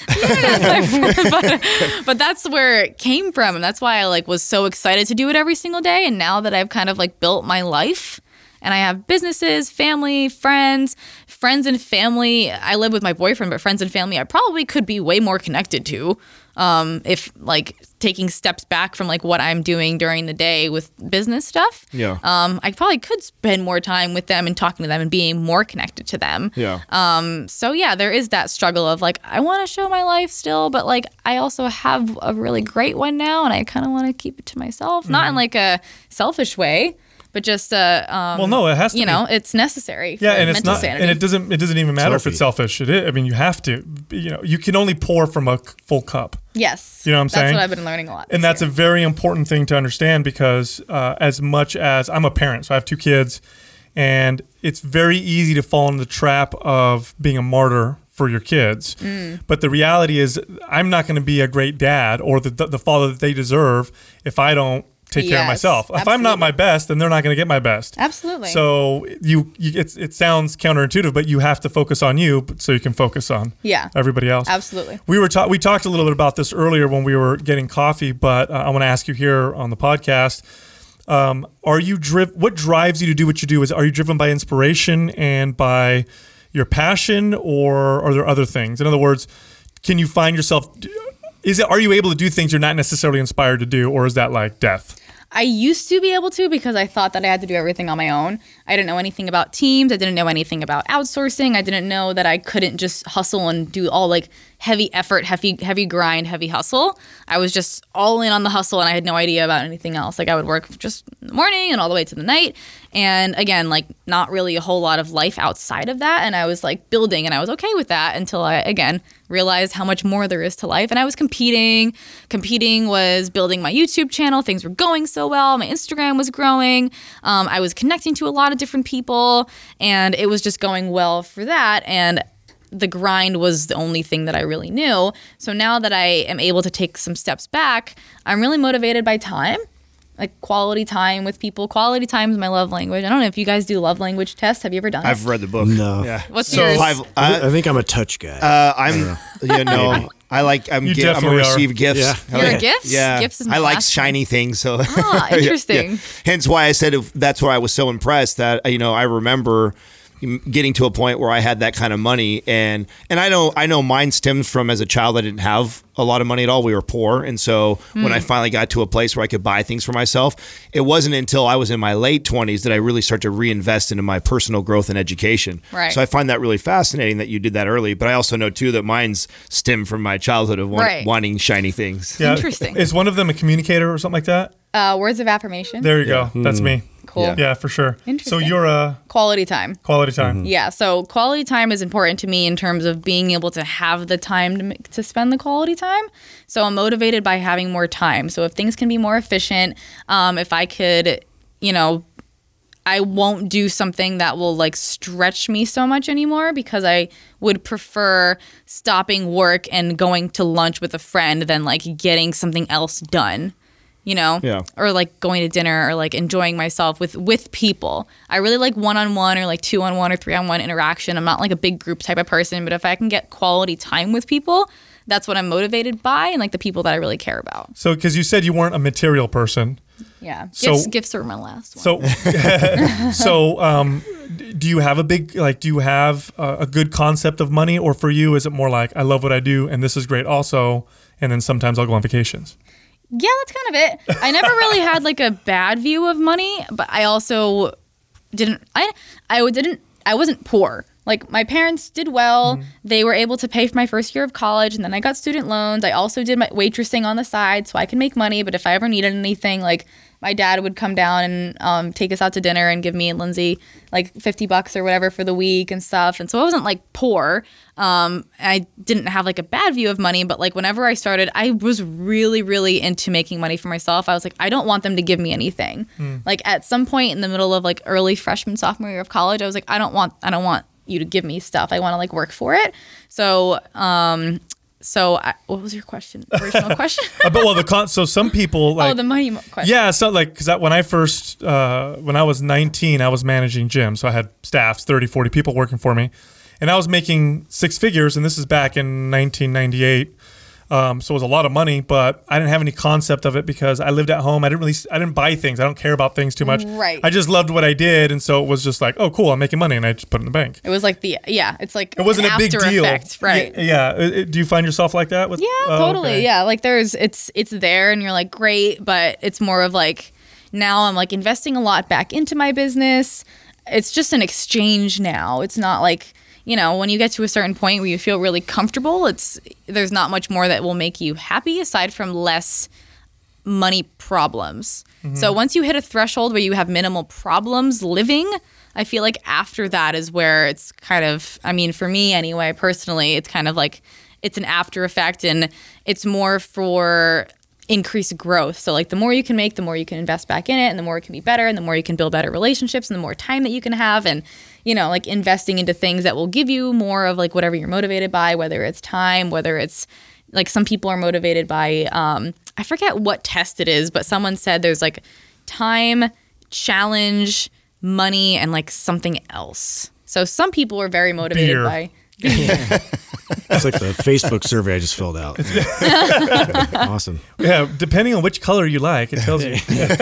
Speaker 4: yeah, but, but that's where it came from. And that's why I like was so excited to do it every single day. And now that I've kind of like built my life and I have businesses, family, friends, friends and family. I live with my boyfriend, but friends and family I probably could be way more connected to um, if like taking steps back from like what I'm doing during the day with business stuff.
Speaker 2: Yeah.
Speaker 4: Um, I probably could spend more time with them and talking to them and being more connected to them.
Speaker 2: Yeah.
Speaker 4: Um, so yeah, there is that struggle of like, I want to show my life still, but like I also have a really great one now and I kind of want to keep it to myself. Not in like a selfish way, but just uh, um,
Speaker 3: Well, no, it has to
Speaker 4: you
Speaker 3: be.
Speaker 4: know, it's necessary for
Speaker 3: Yeah, and it's
Speaker 4: mental
Speaker 3: not,
Speaker 4: sanity.
Speaker 3: and it doesn't. It doesn't even matter if
Speaker 5: Healthy.
Speaker 3: it's selfish. It is, I mean, you have to. You know, you can only pour from a c- full cup,
Speaker 4: Yes.
Speaker 3: You know what I'm
Speaker 4: That's
Speaker 3: saying?
Speaker 4: what I've been learning a lot.
Speaker 3: and
Speaker 4: this
Speaker 3: that's
Speaker 4: year.
Speaker 3: a very important thing to understand because uh, as much as I'm a parent, so I have two kids, and it's very easy to fall into the trap of being a martyr for your kids.
Speaker 4: Mm.
Speaker 3: But the reality is, I'm not going to be a great dad or the the father that they deserve if I don't take care of
Speaker 4: Yes,
Speaker 3: myself. If I'm not
Speaker 4: absolutely.
Speaker 3: my best, then they're not going to get my best.
Speaker 4: Absolutely.
Speaker 3: So you, you it's, it sounds counterintuitive, but you have to focus on you but- so you can focus on
Speaker 4: Yeah.
Speaker 3: everybody else.
Speaker 4: Absolutely.
Speaker 3: We were ta- we talked a little bit about this earlier when we were getting coffee, but uh, I want to ask you here on the podcast. Um, are you driv- What drives you to do what you do? Is are you driven by inspiration and by your passion, or are there other things? In other words, can you find yourself? Is it? Are you able to do things you're not necessarily inspired to do, or is that like death?
Speaker 4: I used to be able to because I thought that I had to do everything on my own. I didn't know anything about teams. I didn't know anything about outsourcing. I didn't know that I couldn't just hustle and do all like heavy effort, heavy heavy grind, heavy hustle. I was just all in on the hustle and I had no idea about anything else. Like I would work just in the morning and all the way to the night. And again, like not really a whole lot of life outside of that. And I was like building and I was okay with that until I, again, realized how much more there is to life. And I was competing. Competing was building my YouTube channel. Things were going so well. My Instagram was growing. Um, I was connecting to a lot of different people and it was just going well for that. And the grind was the only thing that I really knew. So now that I am able to take some steps back, I'm really motivated by time. Like quality time with people. Quality time is my love language. I don't know if you guys do love language tests. Have you ever done
Speaker 2: I've
Speaker 4: it?
Speaker 2: read the book.
Speaker 5: No.
Speaker 2: Yeah.
Speaker 4: What's
Speaker 2: So
Speaker 4: yours?
Speaker 2: Five,
Speaker 5: I,
Speaker 2: uh,
Speaker 5: I think I'm a touch guy.
Speaker 2: uh, I'm, you know, I like, I'm,
Speaker 3: You
Speaker 2: gi- I'm a
Speaker 3: definitely are.
Speaker 2: receive gifts.
Speaker 5: Yeah.
Speaker 2: I
Speaker 4: You're a
Speaker 2: like-
Speaker 4: gifts?
Speaker 2: Yeah.
Speaker 4: Gifts is my
Speaker 2: I like
Speaker 4: last
Speaker 2: shiny things. So
Speaker 4: Ah,
Speaker 2: Yeah,
Speaker 4: interesting.
Speaker 2: yeah. Hence why I said if, that's why I was so impressed that, you know, I remember getting to a point where I had that kind of money, and and I know I know mine stems from as a child I didn't have a lot of money at all. We were poor, and so when
Speaker 4: Hmm.
Speaker 2: I finally got to a place where I could buy things for myself, it wasn't until I was in my late twenties that I really started to reinvest into my personal growth and education.
Speaker 4: Right.
Speaker 2: So I find that really fascinating that you did that early, but I also know too that mine's stemmed from my childhood of want,
Speaker 4: Right.
Speaker 2: wanting shiny things.
Speaker 3: Yeah.
Speaker 4: Interesting.
Speaker 3: Is one of them a communicator or something like that?
Speaker 4: Uh, words of affirmation.
Speaker 3: There you go. That's me.
Speaker 4: Cool.
Speaker 2: Yeah.
Speaker 3: Yeah, for sure.
Speaker 4: Interesting.
Speaker 3: So you're a
Speaker 4: Quality time.
Speaker 3: quality time.
Speaker 4: Yeah, so quality time is important to me in terms of being able to have the time to, make, to spend the quality time. So I'm motivated by having more time. So if things can be more efficient, um, if I could, you know, I won't do something that will like stretch me so much anymore because I would prefer stopping work and going to lunch with a friend than like getting something else done, you know?
Speaker 2: Yeah.
Speaker 4: Or like going to dinner or like enjoying myself with, with people. I really like one-on-one or like two-on-one or three-on-one interaction. I'm not like a big group type of person, but if I can get quality time with people, that's what I'm motivated by and like the people that I really care about.
Speaker 3: So, because you said you weren't a material person.
Speaker 4: Yeah.
Speaker 3: So-
Speaker 4: Gifts, gifts are my last one.
Speaker 3: So, so um, d- do you have a big like? Do you have a, a good concept of money, or for you, is it more like I love what I do and this is great also, and then sometimes I'll go on vacations?
Speaker 4: Yeah, that's kind of it. I never really had like a bad view of money, but I also didn't. I I didn't. I wasn't poor. Like my parents did well. Mm-hmm. They were able to pay for my first year of college, and then I got student loans. I also did my waitressing on the side so I could make money. But if I ever needed anything, like my dad would come down and um, take us out to dinner and give me and Lindsay like fifty bucks or whatever for the week and stuff. And so I wasn't like poor. Um, I didn't have like a bad view of money, but like whenever I started, I was really, really into making money for myself. I was like, I don't want them to give me anything. Mm. Like at some point in the middle of like early freshman, sophomore year of college, I was like, I don't want, I don't want you to give me stuff. I want to like work for it. So, um, so I, what was your question? Original question?
Speaker 3: uh, but well, the con- so some people like
Speaker 4: oh the money mo- question.
Speaker 3: Yeah, so like because when I first uh, when I was nineteen, I was managing gyms, so I had staffs, thirty, forty people working for me, and I was making six figures, and this is back in nineteen ninety-eight. Um, so it was a lot of money, but I didn't have any concept of it because I lived at home. I didn't really, I didn't buy things. I don't care about things too much.
Speaker 4: Right.
Speaker 3: I just loved what I did, and so it was just like, oh, cool, I'm making money, and I just put it in the bank.
Speaker 4: It was like the yeah, it's like
Speaker 3: it wasn't
Speaker 4: an
Speaker 3: a big
Speaker 4: after
Speaker 3: deal,
Speaker 4: effect, right?
Speaker 3: Yeah. yeah. It- it- do you find yourself like that? With,
Speaker 4: Yeah,
Speaker 3: oh,
Speaker 4: totally.
Speaker 3: okay.
Speaker 4: Yeah, like there's it's it's there, and you're like great, but it's more of like now I'm like investing a lot back into my business. It's just an exchange now. It's not like. You know, when you get to a certain point where you feel really comfortable, it's there's not much more that will make you happy aside from less money problems. Mm-hmm. So once you hit a threshold where you have minimal problems living, I feel like after that is where it's kind of, I mean, for me anyway, personally, it's kind of like it's an after effect and it's more for increased growth. So like the more you can make, the more you can invest back in it and the more it can be better and the more you can build better relationships and the more time that you can have and you know, like investing into things that will give you more of like whatever you're motivated by, whether it's time, whether it's like some people are motivated by, um, I forget what test it is, but someone said there's like time, challenge, money, and like something else. So some people are very motivated
Speaker 3: Beer.
Speaker 4: by.
Speaker 5: It's like the Facebook survey I just filled out. Awesome.
Speaker 3: Yeah, depending on which color you like, it tells you.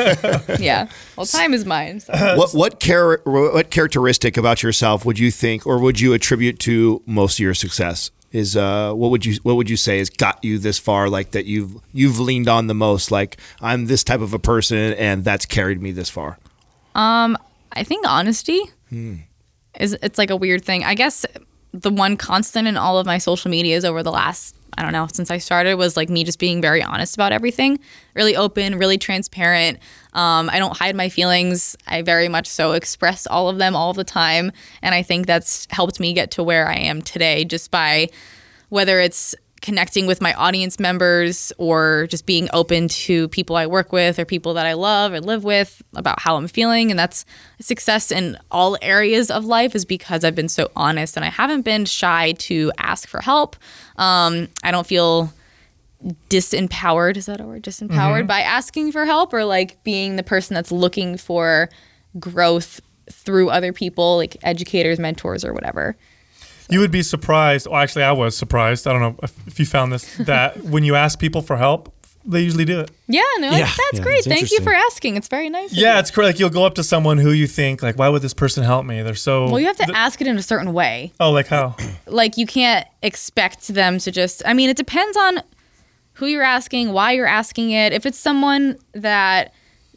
Speaker 4: Yeah. Well, time is mine. So.
Speaker 2: What what char- what characteristic about yourself would you think, or would you attribute to most of your success? Is uh, what would you what would you say has got you this far? Like that you've you've leaned on the most. Like I'm this type of a person, and that's carried me this far.
Speaker 4: Um, I think honesty
Speaker 2: Hmm.
Speaker 4: is it's like a weird thing. I guess the one constant in all of my social medias over the last, I don't know, since I started was like me just being very honest about everything, really open, really transparent. Um, I don't hide my feelings. I very much so express all of them all the time. And I think that's helped me get to where I am today just by whether it's connecting with my audience members or just being open to people I work with or people that I love or live with about how I'm feeling. And that's success in all areas of life is because I've been so honest and I haven't been shy to ask for help. Um, I don't feel disempowered. Is that a word? Disempowered mm-hmm. by asking for help or like being the person that's looking for growth through other people, like educators, mentors, or whatever.
Speaker 3: You would be surprised. Well, actually, I was surprised. I don't know if, if you found this, that when you ask people for help, they usually do it.
Speaker 4: Yeah, and they're like,
Speaker 5: Yeah,
Speaker 4: that's
Speaker 5: yeah,
Speaker 4: great.
Speaker 5: that's
Speaker 4: Thank you
Speaker 5: interesting.
Speaker 4: for asking. It's very nice. of
Speaker 3: Yeah,
Speaker 4: you."
Speaker 3: it's correct. Like you'll go up to someone who you think, like, why would this person help me? They're so.
Speaker 4: Well, you have to
Speaker 3: th-
Speaker 4: ask it in a certain way.
Speaker 3: Oh, like how?
Speaker 4: Like, you can't expect them to just, I mean, it depends on who you're asking, why you're asking it. If it's someone that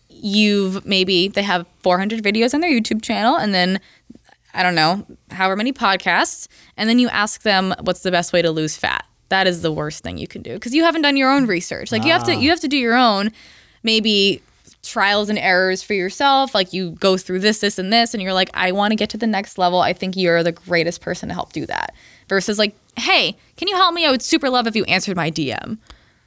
Speaker 4: you've maybe, they have four hundred videos on their YouTube channel and then I don't know, however many podcasts, and then you ask them what's the best way to lose fat. That is the worst thing you can do because you haven't done your own research. Like you have to, you have to do your own, maybe trials and errors for yourself. Like you go through this, this, and this, and you're like, I want to get to the next level. I think you're the greatest person to help do that. Versus like, hey, can you help me? I would super love if you answered my D M.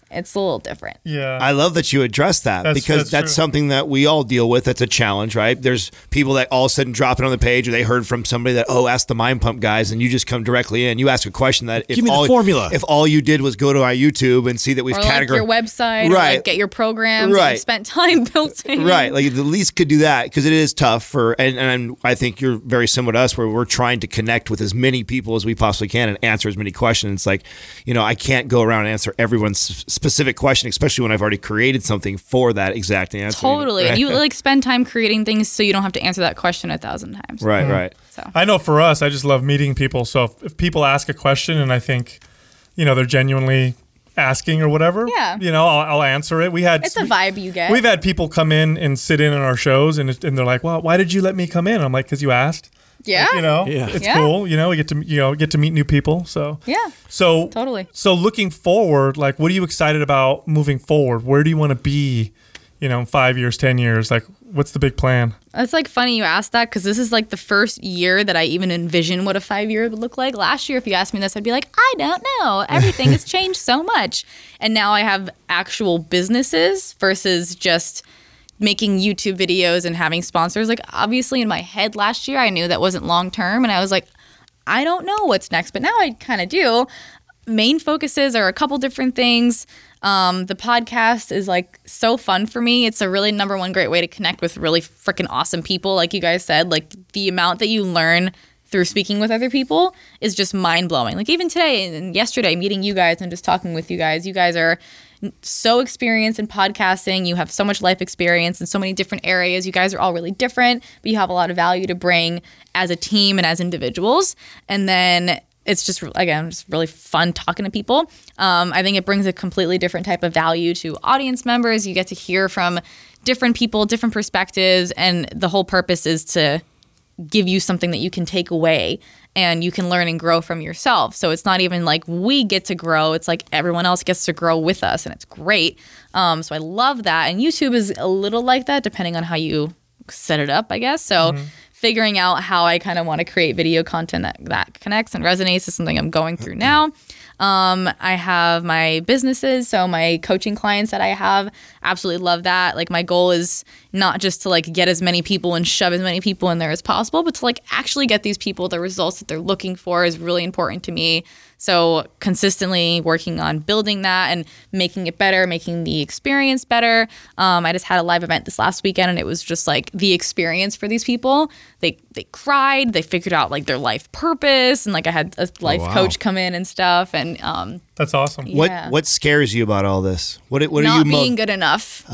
Speaker 4: it's a little different.
Speaker 3: Yeah.
Speaker 2: I love that you address that
Speaker 3: That's-
Speaker 2: because
Speaker 3: that's
Speaker 2: that's,
Speaker 3: true.
Speaker 2: something that we all deal with. That's a challenge, right? There's people that all of a sudden drop it on the page, or they heard from somebody that, oh, ask the Mind Pump guys, and you just come directly in. You ask a question that if
Speaker 5: Give me the
Speaker 2: all
Speaker 5: formula.
Speaker 2: if all you did was go to our YouTube and see that we've
Speaker 4: Or like
Speaker 2: categorized
Speaker 4: your website, or
Speaker 2: Right.
Speaker 4: like get your programs that
Speaker 2: Right.
Speaker 4: you spent time building.
Speaker 2: Right, like the least could do that because it is tough for, and, and I think you're very similar to us, where we're trying to connect with as many people as we possibly can and answer as many questions. It's like, you know, I can't go around and answer everyone's s- specific question, especially when I've already created something for that exact answer.
Speaker 4: Totally.
Speaker 2: Right,
Speaker 4: And you like spend time creating things so you don't have to answer that question a thousand times.
Speaker 2: right. right.
Speaker 4: So
Speaker 3: I know for us, I just love meeting people. So if, if people ask a question and I think, you know, they're genuinely asking or whatever,
Speaker 4: Yeah.
Speaker 3: you know, I'll, I'll answer it. We had
Speaker 4: it's a vibe you get.
Speaker 3: We've had people come in and sit in on our shows, and, it- and they're like, "Well, why did you let me come in?" I'm like, "Cause you asked."
Speaker 4: yeah.
Speaker 3: You know,
Speaker 5: Yeah.
Speaker 3: it's
Speaker 4: Yeah.
Speaker 3: cool. You know, we get to you know get to meet new people. So
Speaker 4: Yeah.
Speaker 3: so
Speaker 4: Totally.
Speaker 3: So looking forward, like, what are you excited about moving forward? Where do you want to be? You know, in five years, ten years. Like, what's the big plan?
Speaker 4: It's like funny you asked that because this is like the first year that I even envision what a five year would look like. Last year, if you asked me this, I'd be like, I don't know. Everything has changed so much. And now I have actual businesses versus just making YouTube videos and having sponsors. Like, obviously, in my head last year, I knew that wasn't long term. And I was like, I don't know what's next. But now I kind of do. Main focuses are a couple different things. Um, the podcast is like so fun for me. It's a really number one great way to connect with really freaking awesome people. Like you guys said, like the amount that you learn through speaking with other people is just mind blowing. Like even today and yesterday, meeting you guys and just talking with you guys. You guys are so experienced in podcasting. You have so much life experience in so many different areas. You guys are all really different, but you have a lot of value to bring as a team and as individuals. And then it's just, again, just really fun talking to people. Um, I think it brings a completely different type of value to audience members. You get to hear from different people, different perspectives, and the whole purpose is to give you something that you can take away and you can learn and grow from yourself. So it's not even like we get to grow. It's like everyone else gets to grow with us, and it's great. Um, so I love that. And YouTube is a little like that, depending on how you set it up, I guess. So mm-hmm. figuring out how I kind of want to create video content that, that connects and resonates is something I'm going through now. Um, I have my businesses, so my coaching clients that I have, absolutely love that. Like my goal is not just to like get as many people and shove as many people in there as possible, but to like actually get these people the results that they're looking for is really important to me. So consistently working on building that and making it better, making the experience better. Um, I just had a live event this last weekend, and it was just like the experience for these people. They they cried, they figured out like their life purpose, and like I had a life
Speaker 5: wow.
Speaker 4: coach come in and stuff. And um,
Speaker 3: That's awesome.
Speaker 2: What
Speaker 4: Yeah.
Speaker 2: what scares you about all this? What what are
Speaker 4: not
Speaker 2: you mo-
Speaker 4: being good enough.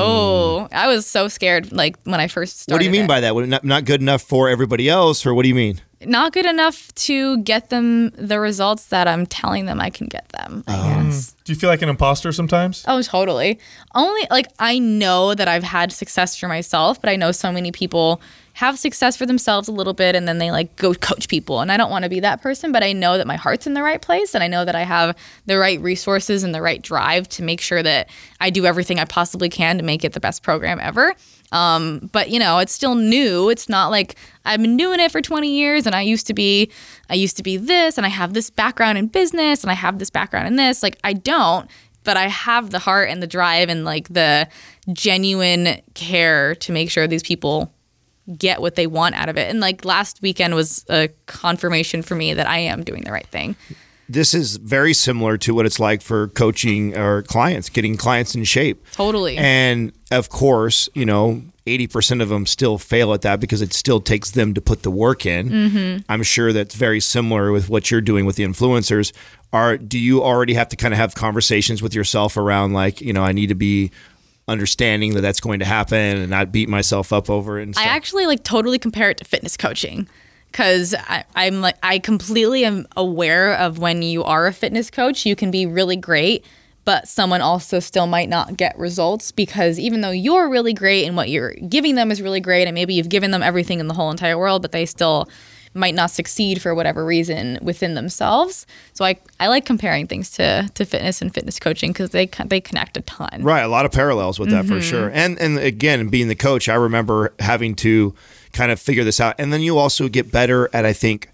Speaker 4: Oh, I was so scared like when I first started.
Speaker 2: What do you mean
Speaker 4: it.
Speaker 2: by that? What, not, not good enough for everybody else, or what do you mean?
Speaker 4: Not good enough to get them the results that I'm telling them I can get them, I guess.
Speaker 3: Do you feel like an imposter sometimes?
Speaker 4: Oh, totally. Only like I know that I've had success for myself, but I know so many people have success for themselves a little bit and then they like go coach people. And I don't want to be that person, but I know that my heart's in the right place and I know that I have the right resources and the right drive to make sure that I do everything I possibly can to make it the best program ever. Um, but you know, it's still new. It's not like I've been doing it for twenty years and I used to be, I used to be this and I have this background in business and I have this background in this. Like I don't, but I have the heart and the drive and like the genuine care to make sure these people get what they want out of it. And like last weekend was a confirmation for me that I am doing the right thing.
Speaker 2: This is very similar to what it's like for coaching our clients, getting clients in shape.
Speaker 4: Totally.
Speaker 2: And of course, you know, eighty percent of them still fail at that because it still takes them to put the work in. Mm-hmm. I'm sure that's very similar with what you're doing with the influencers. Are do you already have to kind of have conversations with yourself around like, you know, I need to be understanding that that's going to happen and not beat myself up over it and stuff?
Speaker 4: I actually like totally compare it to fitness coaching. Because I'm like, I completely am aware of when you are a fitness coach, you can be really great, but someone also still might not get results because even though you're really great and what you're giving them is really great, and maybe you've given them everything in the whole entire world, but they still might not succeed for whatever reason within themselves. So I, I like comparing things to, to fitness and fitness coaching because they they connect a ton.
Speaker 2: Right, a lot of parallels with that
Speaker 4: Mm-hmm.
Speaker 2: for sure. And and again, being the coach, I remember having to kind of figure this out. And then you also get better at, I think,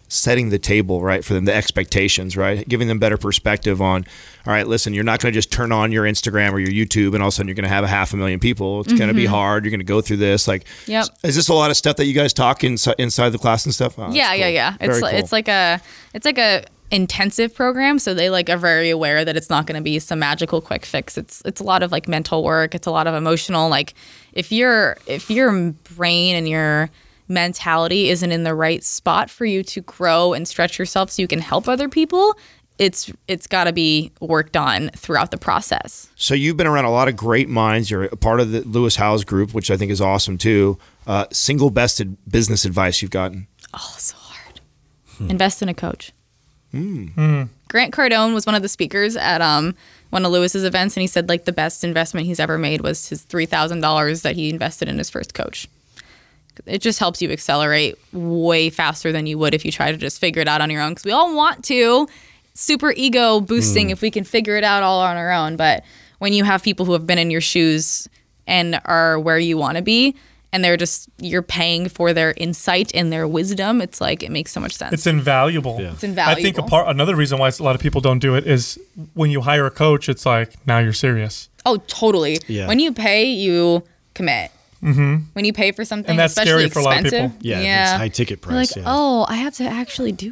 Speaker 2: setting the table, right, for them, the expectations, right, giving them better perspective on, all right, listen, you're not going to just turn on your Instagram or your YouTube and all of a sudden you're going to have a half a million people. It's mm-hmm. going to be hard. You're going to go through this. Like,
Speaker 4: yep.
Speaker 2: is this a lot of stuff that you guys talk inside inside the class and stuff? Oh,
Speaker 4: yeah,
Speaker 2: cool.
Speaker 4: yeah, yeah. It's
Speaker 2: Very cool.
Speaker 4: it's like a it's like a intensive program, so they like are very aware that it's not going to be some magical quick fix. It's it's a lot of like mental work. It's a lot of emotional. Like if your if your brain and your mentality isn't in the right spot for you to grow and stretch yourself so you can help other people, it's it's got to be worked on throughout the process.
Speaker 2: So you've been around a lot of great minds. You're a part of the Lewis Howes group, which I think is awesome too. Uh, single best ad- business advice you've gotten?
Speaker 4: Oh, so hard. Hmm. Invest in a coach.
Speaker 2: Mm.
Speaker 3: Mm.
Speaker 4: Grant Cardone was one of the speakers at um, one of Lewis's events, and he said like the best investment he's ever made was his three thousand dollars that he invested in his first coach. It just helps you accelerate way faster than you would if you try to just figure it out on your own. Because we all want to. Super ego boosting mm. if we can figure it out all on our own. But when you have people who have been in your shoes and are where you want to be, and they're just, you're paying for their insight and their wisdom, it's like, it makes so much sense.
Speaker 3: It's invaluable.
Speaker 4: Yeah. It's invaluable.
Speaker 3: I think a part, another reason why a lot of people don't do it is when you hire a coach, it's like, now you're serious.
Speaker 4: Oh, totally.
Speaker 5: Yeah.
Speaker 4: When you pay, you commit.
Speaker 3: Mm-hmm.
Speaker 4: When you pay for something,
Speaker 3: and that's
Speaker 4: especially
Speaker 3: scary for a lot of
Speaker 4: expensive,
Speaker 3: people.
Speaker 5: Yeah,
Speaker 4: yeah.
Speaker 5: it's high ticket price.
Speaker 4: You're like,
Speaker 5: yeah.
Speaker 4: oh, I have to actually do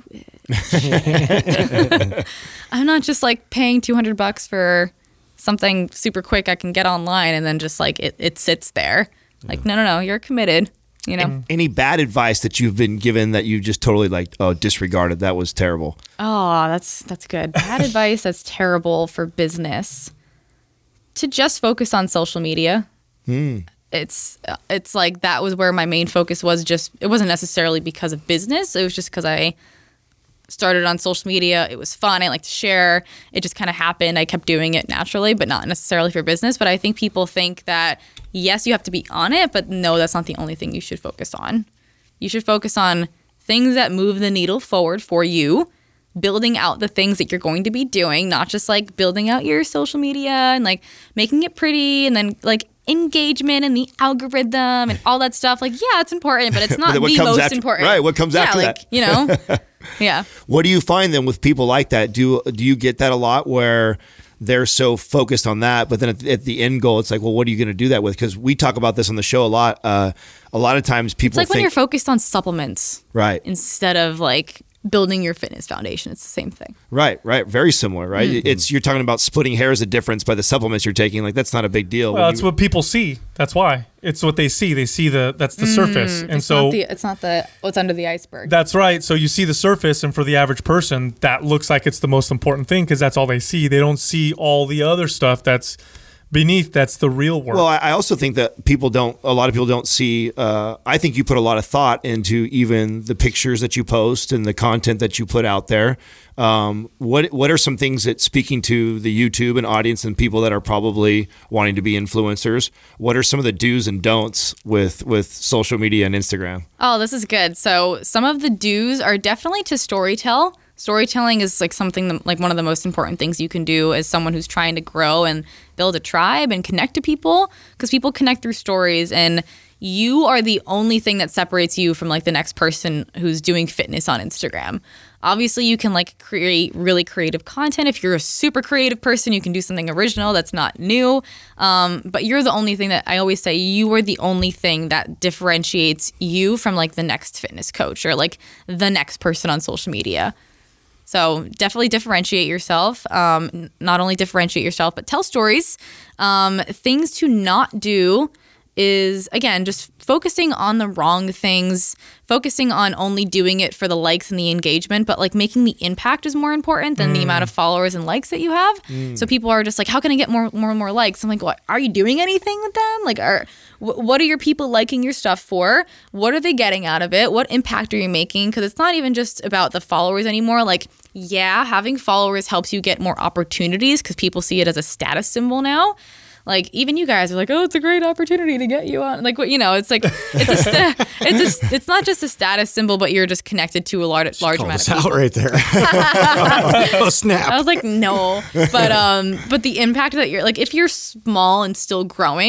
Speaker 4: it. I'm not just like paying two hundred bucks for something super quick I can get online and then just like it, it sits there. Like, no, no, no, you're committed. You know.
Speaker 2: Any bad advice that you've been given that you just totally like, oh, disregarded? That was terrible.
Speaker 4: Oh, that's that's good. Bad advice that's terrible for business. To just focus on social media.
Speaker 2: Hmm.
Speaker 4: It's it's like that was where my main focus was. Just it wasn't necessarily because of business. It was just because I started on social media. It was fun. I like to share. It just kind of happened. I kept doing it naturally, but not necessarily for business. But I think people think that, yes, you have to be on it, but no, that's not the only thing you should focus on. You should focus on things that move the needle forward for you, building out the things that you're going to be doing, not just like building out your social media and like making it pretty and then like engagement and the algorithm and all that stuff. Like, yeah, it's important, but it's not the most
Speaker 2: after,
Speaker 4: important.
Speaker 2: Right, what comes
Speaker 4: yeah,
Speaker 2: after
Speaker 4: like,
Speaker 2: that.
Speaker 4: You know? Yeah.
Speaker 2: What do you find then with people like that? Do do you get that a lot where they're so focused on that, but then at the, at the end goal, it's like, well, what are you going to do that with? Because we talk about this on the show a lot. Uh, a lot of times people
Speaker 4: It's like
Speaker 2: think,
Speaker 4: when you're focused on supplements.
Speaker 2: Right.
Speaker 4: Instead of like building your fitness foundation. It's the same thing.
Speaker 2: Right, right. Very similar, right? Mm-hmm. It's you're talking about splitting hairs a difference by the supplements you're taking. Like that's not a big deal.
Speaker 3: Well, that's
Speaker 2: you,
Speaker 3: what people see. That's why. It's what they see. They see the that's the mm, surface. And
Speaker 4: it's
Speaker 3: so
Speaker 4: not the, it's not the what's under the iceberg.
Speaker 3: That's right. So you see the surface, and for the average person, that looks like it's the most important thing because that's all they see. They don't see all the other stuff that's beneath. That's the real work.
Speaker 2: Well, I also think that people don't, a lot of people don't see, uh, I think you put a lot of thought into even the pictures that you post and the content that you put out there. Um, what what are some things that, speaking to the YouTube and audience and people that are probably wanting to be influencers, what are some of the do's and don'ts with, with social media and Instagram?
Speaker 4: Oh, this is good. So some of the do's are definitely to storytell. Storytelling is like something that, like one of the most important things you can do as someone who's trying to grow and build a tribe and connect to people, because people connect through stories, and you are the only thing that separates you from like the next person who's doing fitness on Instagram. Obviously, you can like create really creative content. If you're a super creative person, you can do something original that's not new. Um, but you're the only thing that I always say, you are the only thing that differentiates you from like the next fitness coach or like the next person on social media. So definitely differentiate yourself. Um, not only differentiate yourself, but tell stories. Um, things to not do is, again, just focusing on the wrong things, focusing on only doing it for the likes and the engagement, but like making the impact is more important than mm. the amount of followers and likes that you have. Mm. So people are just like, how can I get more, more and more likes? I'm like, what? Are you doing anything with them? Like, are w- what are your people liking your stuff for? What are they getting out of it? What impact are you making? Because it's not even just about the followers anymore. Like, yeah, having followers helps you get more opportunities because people see it as a status symbol now. Like, even you guys are like, oh, it's a great opportunity to get you on. Like, what, you know, it's like, it's a, sta- it's a, it's not just a status symbol, but you're just connected to a large, large amount of people.
Speaker 5: Out right there. Oh, snap.
Speaker 4: I was like, no. But, um, but the impact that you're, like, if you're small and still growing,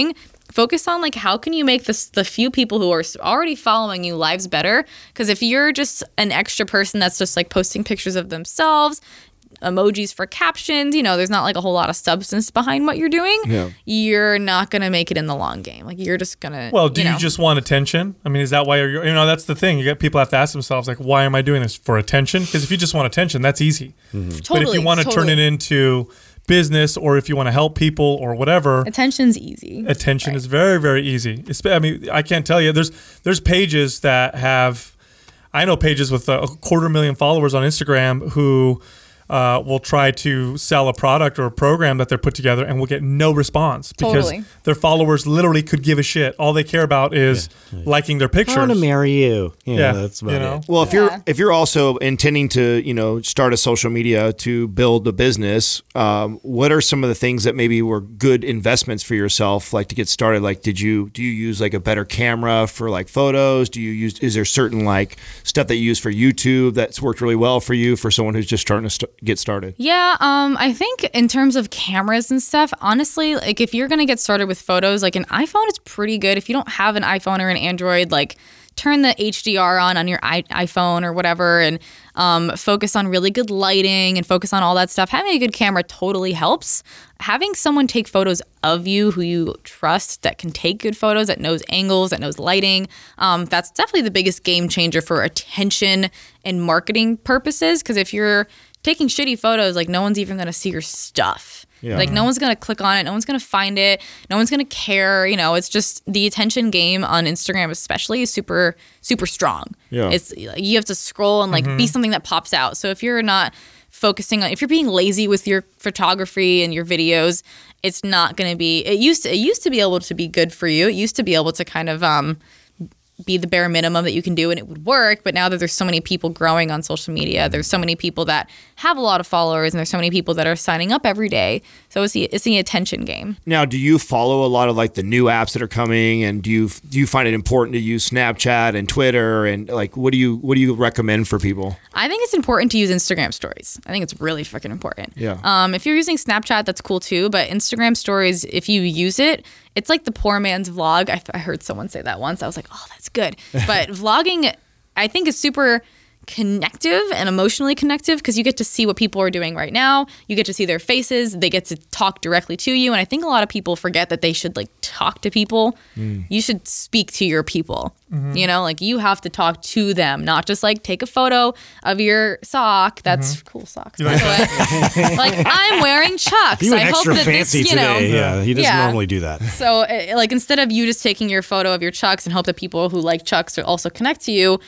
Speaker 4: focus on like how can you make this the few people who are already following you lives better, because if you're just an extra person that's just like posting pictures of themselves, emojis for captions, you know, there's not like a whole lot of substance behind what you're doing,
Speaker 2: Yeah.
Speaker 4: you're not gonna make it in the long game. Like you're just gonna
Speaker 3: Well, do you,
Speaker 4: know.
Speaker 3: just want attention? I mean, is that why you're, you know, that's the thing. You get people have to ask themselves, like, why am I doing this? For attention? Because if you just want attention, that's easy.
Speaker 4: Totally,
Speaker 3: But if you want to
Speaker 4: totally.
Speaker 3: turn it into business, or if you want to help people or whatever,
Speaker 4: Attention's easy.
Speaker 3: attention is very, very easy. It's, I mean, I can't tell you. There's there's pages that have, I know pages with a quarter million followers on Instagram who uh, will try to sell a product or a program that they're put together and will get no response because
Speaker 4: Totally.
Speaker 3: their followers literally could give a shit. All they care about is liking their
Speaker 5: I want to
Speaker 3: pictures.
Speaker 5: marry you. Yeah,
Speaker 3: Yeah,
Speaker 5: that's about
Speaker 3: you know.
Speaker 5: it.
Speaker 2: Well, if
Speaker 4: Yeah.
Speaker 2: you're if you're also intending to, you know, start a social media to build a business, um, what are some of the things that maybe were good investments for yourself, like to get started? Like, did you do you use like a better camera for like photos? Do you use is there certain like stuff that you use for YouTube that's worked really well for you for someone who's just starting to st- get started?
Speaker 4: Yeah, um, I think in terms of cameras and stuff, honestly, like if you're gonna get started with photos, like an iPhone is pretty good. If you don't have an iPhone or an Android, like turn the H D R on on your I- iPhone or whatever, and um, focus on really good lighting and focus on all that stuff. Having a good camera totally helps. Having someone take photos of you who you trust that can take good photos, that knows angles, that knows lighting, um, that's definitely the biggest game changer for attention and marketing purposes. Because if you're taking shitty photos, like no one's even going to see your stuff.
Speaker 2: Yeah.
Speaker 4: Like no one's going to click on it. No one's going to find it. No one's going to care. You know, it's just the attention game on Instagram, especially, is super, super strong.
Speaker 2: Yeah.
Speaker 4: It's you have to scroll and like be something that pops out. So if you're not focusing on, if you're being lazy with your photography and your videos, it's not going to be, it used to, it used to be able to be good for you. It used to be able to kind of, um, be the bare minimum that you can do and it would work. But now that there's so many people growing on social media, there's so many people that have a lot of followers, and there's so many people that are signing up every day. So it's the, it's the attention game.
Speaker 2: Now, do you follow a lot of like the new apps that are coming, and do you do you find it important to use Snapchat and Twitter, and like what do you what do you recommend for people?
Speaker 4: I think it's important to use Instagram stories. I think it's really freaking important.
Speaker 2: Yeah.
Speaker 4: Um, if you're using Snapchat, that's cool too. But Instagram stories, if you use it, it's like the poor man's vlog. I, I heard someone say that once. I was like, oh, that's good. But vlogging, I think, is super connective and emotionally connective because you get to see what people are doing right now. You get to see their faces. They get to talk directly to you. And I think a lot of people forget that they should like talk to people. Mm. You should speak to your people. Mm-hmm. You know, like you have to talk to them, not just like take a photo of your sock. That's mm-hmm. cool socks, by the way. Like I'm wearing Chucks.
Speaker 5: You went
Speaker 4: I
Speaker 5: extra
Speaker 4: hope that
Speaker 5: fancy
Speaker 4: this, you know,
Speaker 5: today. Yeah, he doesn't
Speaker 4: yeah.
Speaker 5: normally do that.
Speaker 4: So, uh, like, instead of you just taking your photo of your Chucks and hope that people who like Chucks also connect to you,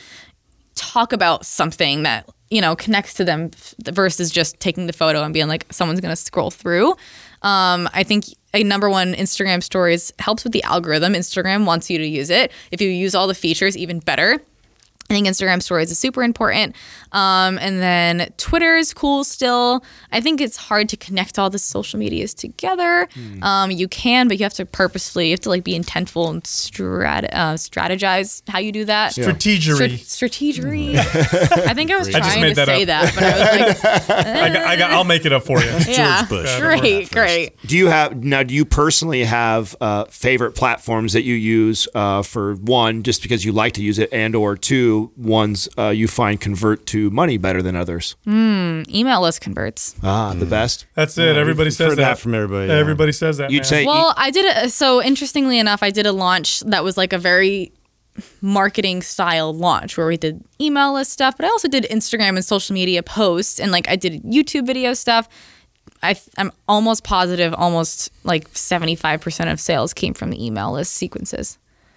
Speaker 4: talk about something that, you know, connects to them versus just taking the photo and being like, someone's going to scroll through. Um, I think a number one, Instagram stories helps with the algorithm. Instagram wants you to use it. If you use all the features, even better. I think Instagram stories is super important. Um, and then Twitter is cool still. I think it's hard to connect all the social medias together. Mm. Um, you can, but you have to purposefully, you have to like be intentful and strat- uh, strategize how you do that.
Speaker 3: Yeah. Strategery.
Speaker 4: Stra- strategery. I think I was
Speaker 3: I
Speaker 4: trying to
Speaker 3: that
Speaker 4: say
Speaker 3: up.
Speaker 4: that, but I was like,
Speaker 3: I got, I got, I'll make it up for you.
Speaker 4: yeah,
Speaker 5: Bush.
Speaker 4: great, great.
Speaker 2: Do you have now? Do you personally have uh, favorite platforms that you use uh, for one, just because you like to use it, and or two, ones uh, you find convert to money better than others?
Speaker 4: Mm, email list converts.
Speaker 2: Ah, the best.
Speaker 3: That's it.
Speaker 5: Yeah,
Speaker 3: everybody
Speaker 5: we've
Speaker 3: says
Speaker 5: heard
Speaker 3: that.
Speaker 5: that from everybody, yeah.
Speaker 3: Everybody says that.
Speaker 2: You'd
Speaker 3: man.
Speaker 2: say
Speaker 4: Well, I did a, so interestingly enough, I did a launch that was like a very marketing style launch where we did email list stuff, but I also did Instagram and social media posts, and like I did YouTube video stuff. I, I'm almost positive, almost like seventy-five percent of sales came from the email list sequences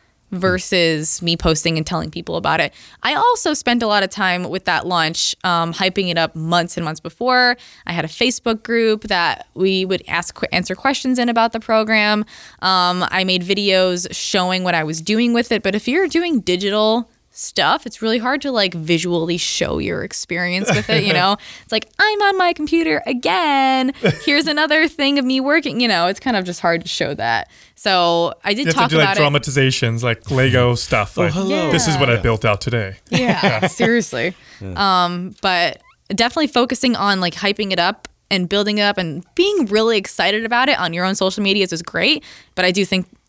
Speaker 4: versus me posting and telling people about it. I also spent a lot of time with that launch, um, hyping it up months and months before. I had a Facebook group that we would ask, answer questions in about the program. Um, I made videos showing what I was doing with it. But if you're doing digital stuff, it's really hard to like visually show your experience with it, you know? It's like, I'm on my computer again. Here's another thing of me working, you know, it's kind of just hard to show that. So I did
Speaker 3: you have
Speaker 4: talk
Speaker 3: to do
Speaker 4: about
Speaker 3: like dramatizations, like Lego stuff. Like,
Speaker 5: hello.
Speaker 3: this is what I
Speaker 4: Yeah.
Speaker 3: built out today.
Speaker 4: it. Yeah, seriously.
Speaker 5: Yeah.
Speaker 4: Um, but definitely focusing on like hyping it up and building it up and being really excited about it on your own social medias is great. But I do think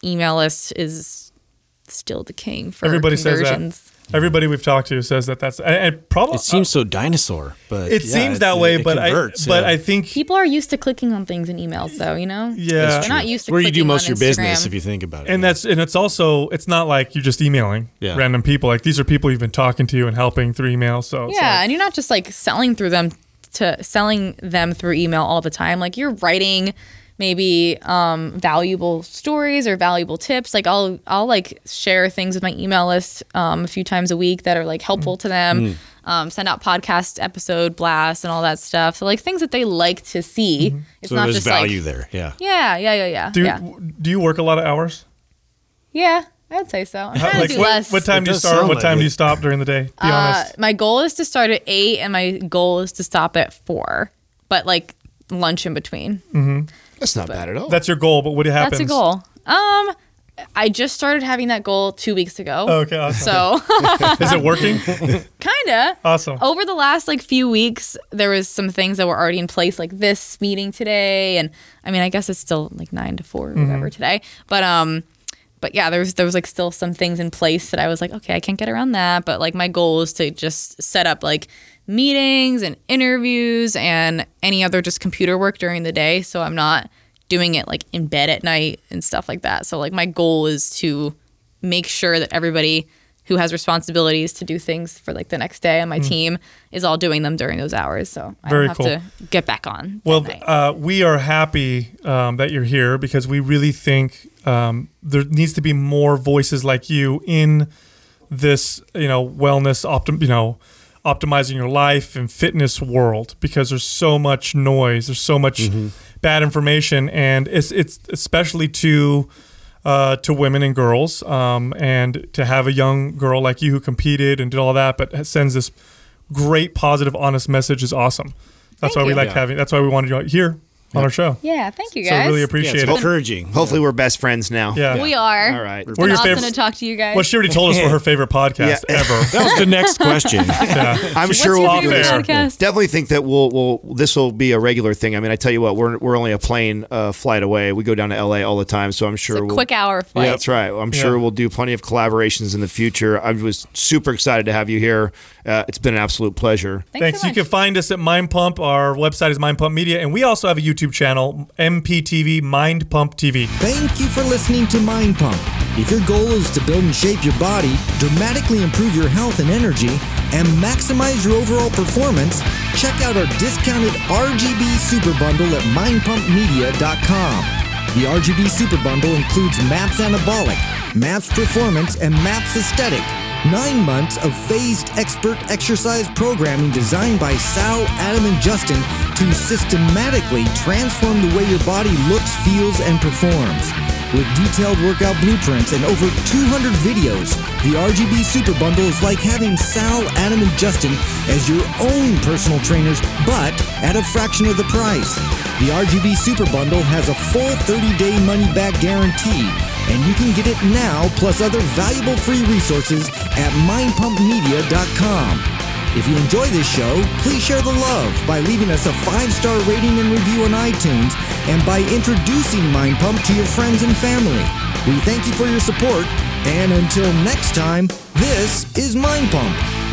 Speaker 4: email list is still the king for
Speaker 3: Everybody says that.
Speaker 4: conversions.
Speaker 3: Everybody we've talked to says that that's and, and probably
Speaker 5: It seems so dinosaur, but
Speaker 3: it
Speaker 5: yeah,
Speaker 3: seems
Speaker 5: it-
Speaker 3: that way,
Speaker 5: it
Speaker 3: but
Speaker 5: converts,
Speaker 3: I but
Speaker 5: yeah.
Speaker 3: I think
Speaker 4: People are used to clicking on things in emails, though. You know,
Speaker 3: Yeah. That's
Speaker 4: they're not used to
Speaker 5: where you do
Speaker 4: clicking
Speaker 5: most
Speaker 4: on
Speaker 5: of your business
Speaker 4: Instagram.
Speaker 5: if you think about it.
Speaker 3: and that's and it's also it's not like you're just emailing
Speaker 5: Yeah.
Speaker 3: random people. Like these are people you've been talking to and helping through email. So it's
Speaker 4: Yeah,
Speaker 3: like-
Speaker 4: and you're not just like selling through them to selling them through email all the time. Like you're writing maybe um, valuable stories or valuable tips. Like I'll I'll like share things with my email list um, a few times a week that are like helpful to them. Um, send out podcast episode blasts and all that stuff. So like things that they like to see. It's
Speaker 5: so
Speaker 4: not
Speaker 5: there's
Speaker 4: just
Speaker 5: value
Speaker 4: like
Speaker 5: there. Yeah.
Speaker 4: yeah, yeah, yeah, yeah,
Speaker 3: do you,
Speaker 4: yeah.
Speaker 3: do you work a lot of hours?
Speaker 4: Yeah, I'd say so. I'm
Speaker 3: How-
Speaker 4: trying
Speaker 3: like
Speaker 4: to do
Speaker 3: what,
Speaker 4: less.
Speaker 3: what time
Speaker 5: It
Speaker 3: do you
Speaker 5: does
Speaker 3: start?
Speaker 5: sound
Speaker 3: What
Speaker 5: like
Speaker 3: time
Speaker 5: it.
Speaker 3: do you stop during the day? Be
Speaker 4: Uh,
Speaker 3: honest.
Speaker 4: my goal is to start at eight, and my goal is to stop at four. But like lunch in between.
Speaker 2: That's not bad at all.
Speaker 3: That's your goal, but what happens?
Speaker 4: That's a goal. Um, I just started having that goal two weeks ago.
Speaker 3: Oh, okay, awesome.
Speaker 4: So
Speaker 3: Is it working?
Speaker 4: kinda.
Speaker 3: Awesome.
Speaker 4: Over the last like few weeks, there was some things that were already in place, like this meeting today, and I mean, I guess it's still like nine to four or whatever today. But um, but yeah, there was there was like still some things in place that I was like, okay, I can't get around that. But like my goal is to just set up like meetings and interviews and any other just computer work during the day, so I'm not doing it like in bed at night and stuff like that. So like my goal is to make sure that everybody who has responsibilities to do things for like the next day on my team is all doing them during those hours. So I
Speaker 3: Very
Speaker 4: don't have
Speaker 3: cool.
Speaker 4: to get back on.
Speaker 3: Well,
Speaker 4: that night.
Speaker 3: uh, we are happy um, that you're here because we really think um, there needs to be more voices like you in this, you know, wellness, optim, you know, optimizing your life and fitness world because there's so much noise, there's so much bad information, and it's it's especially to uh, to women and girls, um, and to have a young girl like you who competed and did all that, but sends this great, positive, honest message is awesome. That's
Speaker 4: Thank
Speaker 3: why we
Speaker 4: you.
Speaker 3: like
Speaker 5: Yeah.
Speaker 3: having. That's why we wanted you here on our show.
Speaker 4: yeah, thank you
Speaker 3: So
Speaker 4: guys.
Speaker 3: really
Speaker 5: Yeah,
Speaker 3: appreciate
Speaker 5: it's
Speaker 3: it.
Speaker 5: encouraging.
Speaker 2: Hopefully, we're best friends now.
Speaker 3: Yeah.
Speaker 4: we are.
Speaker 2: All right.
Speaker 4: It's
Speaker 3: We're
Speaker 4: been
Speaker 3: your
Speaker 4: awesome
Speaker 3: favorite-
Speaker 4: to talk to you guys.
Speaker 3: Well, she already told us what her favorite podcast
Speaker 2: Yeah.
Speaker 3: ever.
Speaker 5: That was the next question.
Speaker 3: Yeah.
Speaker 2: I'm
Speaker 4: What's
Speaker 2: sure
Speaker 4: your
Speaker 2: we'll be
Speaker 4: favorite
Speaker 3: fair.
Speaker 4: podcast?
Speaker 2: Definitely think that we'll we'll this will be a regular thing. I mean, I tell you what, we're we're only a plane uh, flight away. We go down to L A all the time, so I'm sure
Speaker 4: It's a
Speaker 2: we'll.
Speaker 4: quick hour flight.
Speaker 2: Yeah, that's right. I'm sure
Speaker 3: Yeah.
Speaker 2: we'll do plenty of collaborations in the future. I was super excited to have you here. Uh, it's been an absolute pleasure.
Speaker 4: Thanks,
Speaker 3: Thanks.
Speaker 4: so
Speaker 3: You
Speaker 4: much.
Speaker 3: can find us at Mind Pump. Our website is Mind Pump Media, and we also have a YouTube channel, M P T V, Mind Pump T V.
Speaker 6: Thank you for listening to Mind Pump. If your goal is to build and shape your body, dramatically improve your health and energy, and maximize your overall performance, check out our discounted R G B Super Bundle at mind pump media dot com. The R G B Super Bundle includes MAPS Anabolic, MAPS Performance, and MAPS Aesthetic. Nine months of phased expert exercise programming designed by Sal, Adam, and Justin to systematically transform the way your body looks, feels, and performs. With detailed workout blueprints and over two hundred videos, the R G B Super Bundle is like having Sal, Adam, and Justin as your own personal trainers, but at a fraction of the price. The R G B Super Bundle has a full thirty-day money-back guarantee, and you can get it now plus other valuable free resources at mind pump media dot com. If you enjoy this show, please share the love by leaving us a five-star rating and review on iTunes and by introducing Mind Pump to your friends and family. We thank you for your support, and until next time, this is Mind Pump.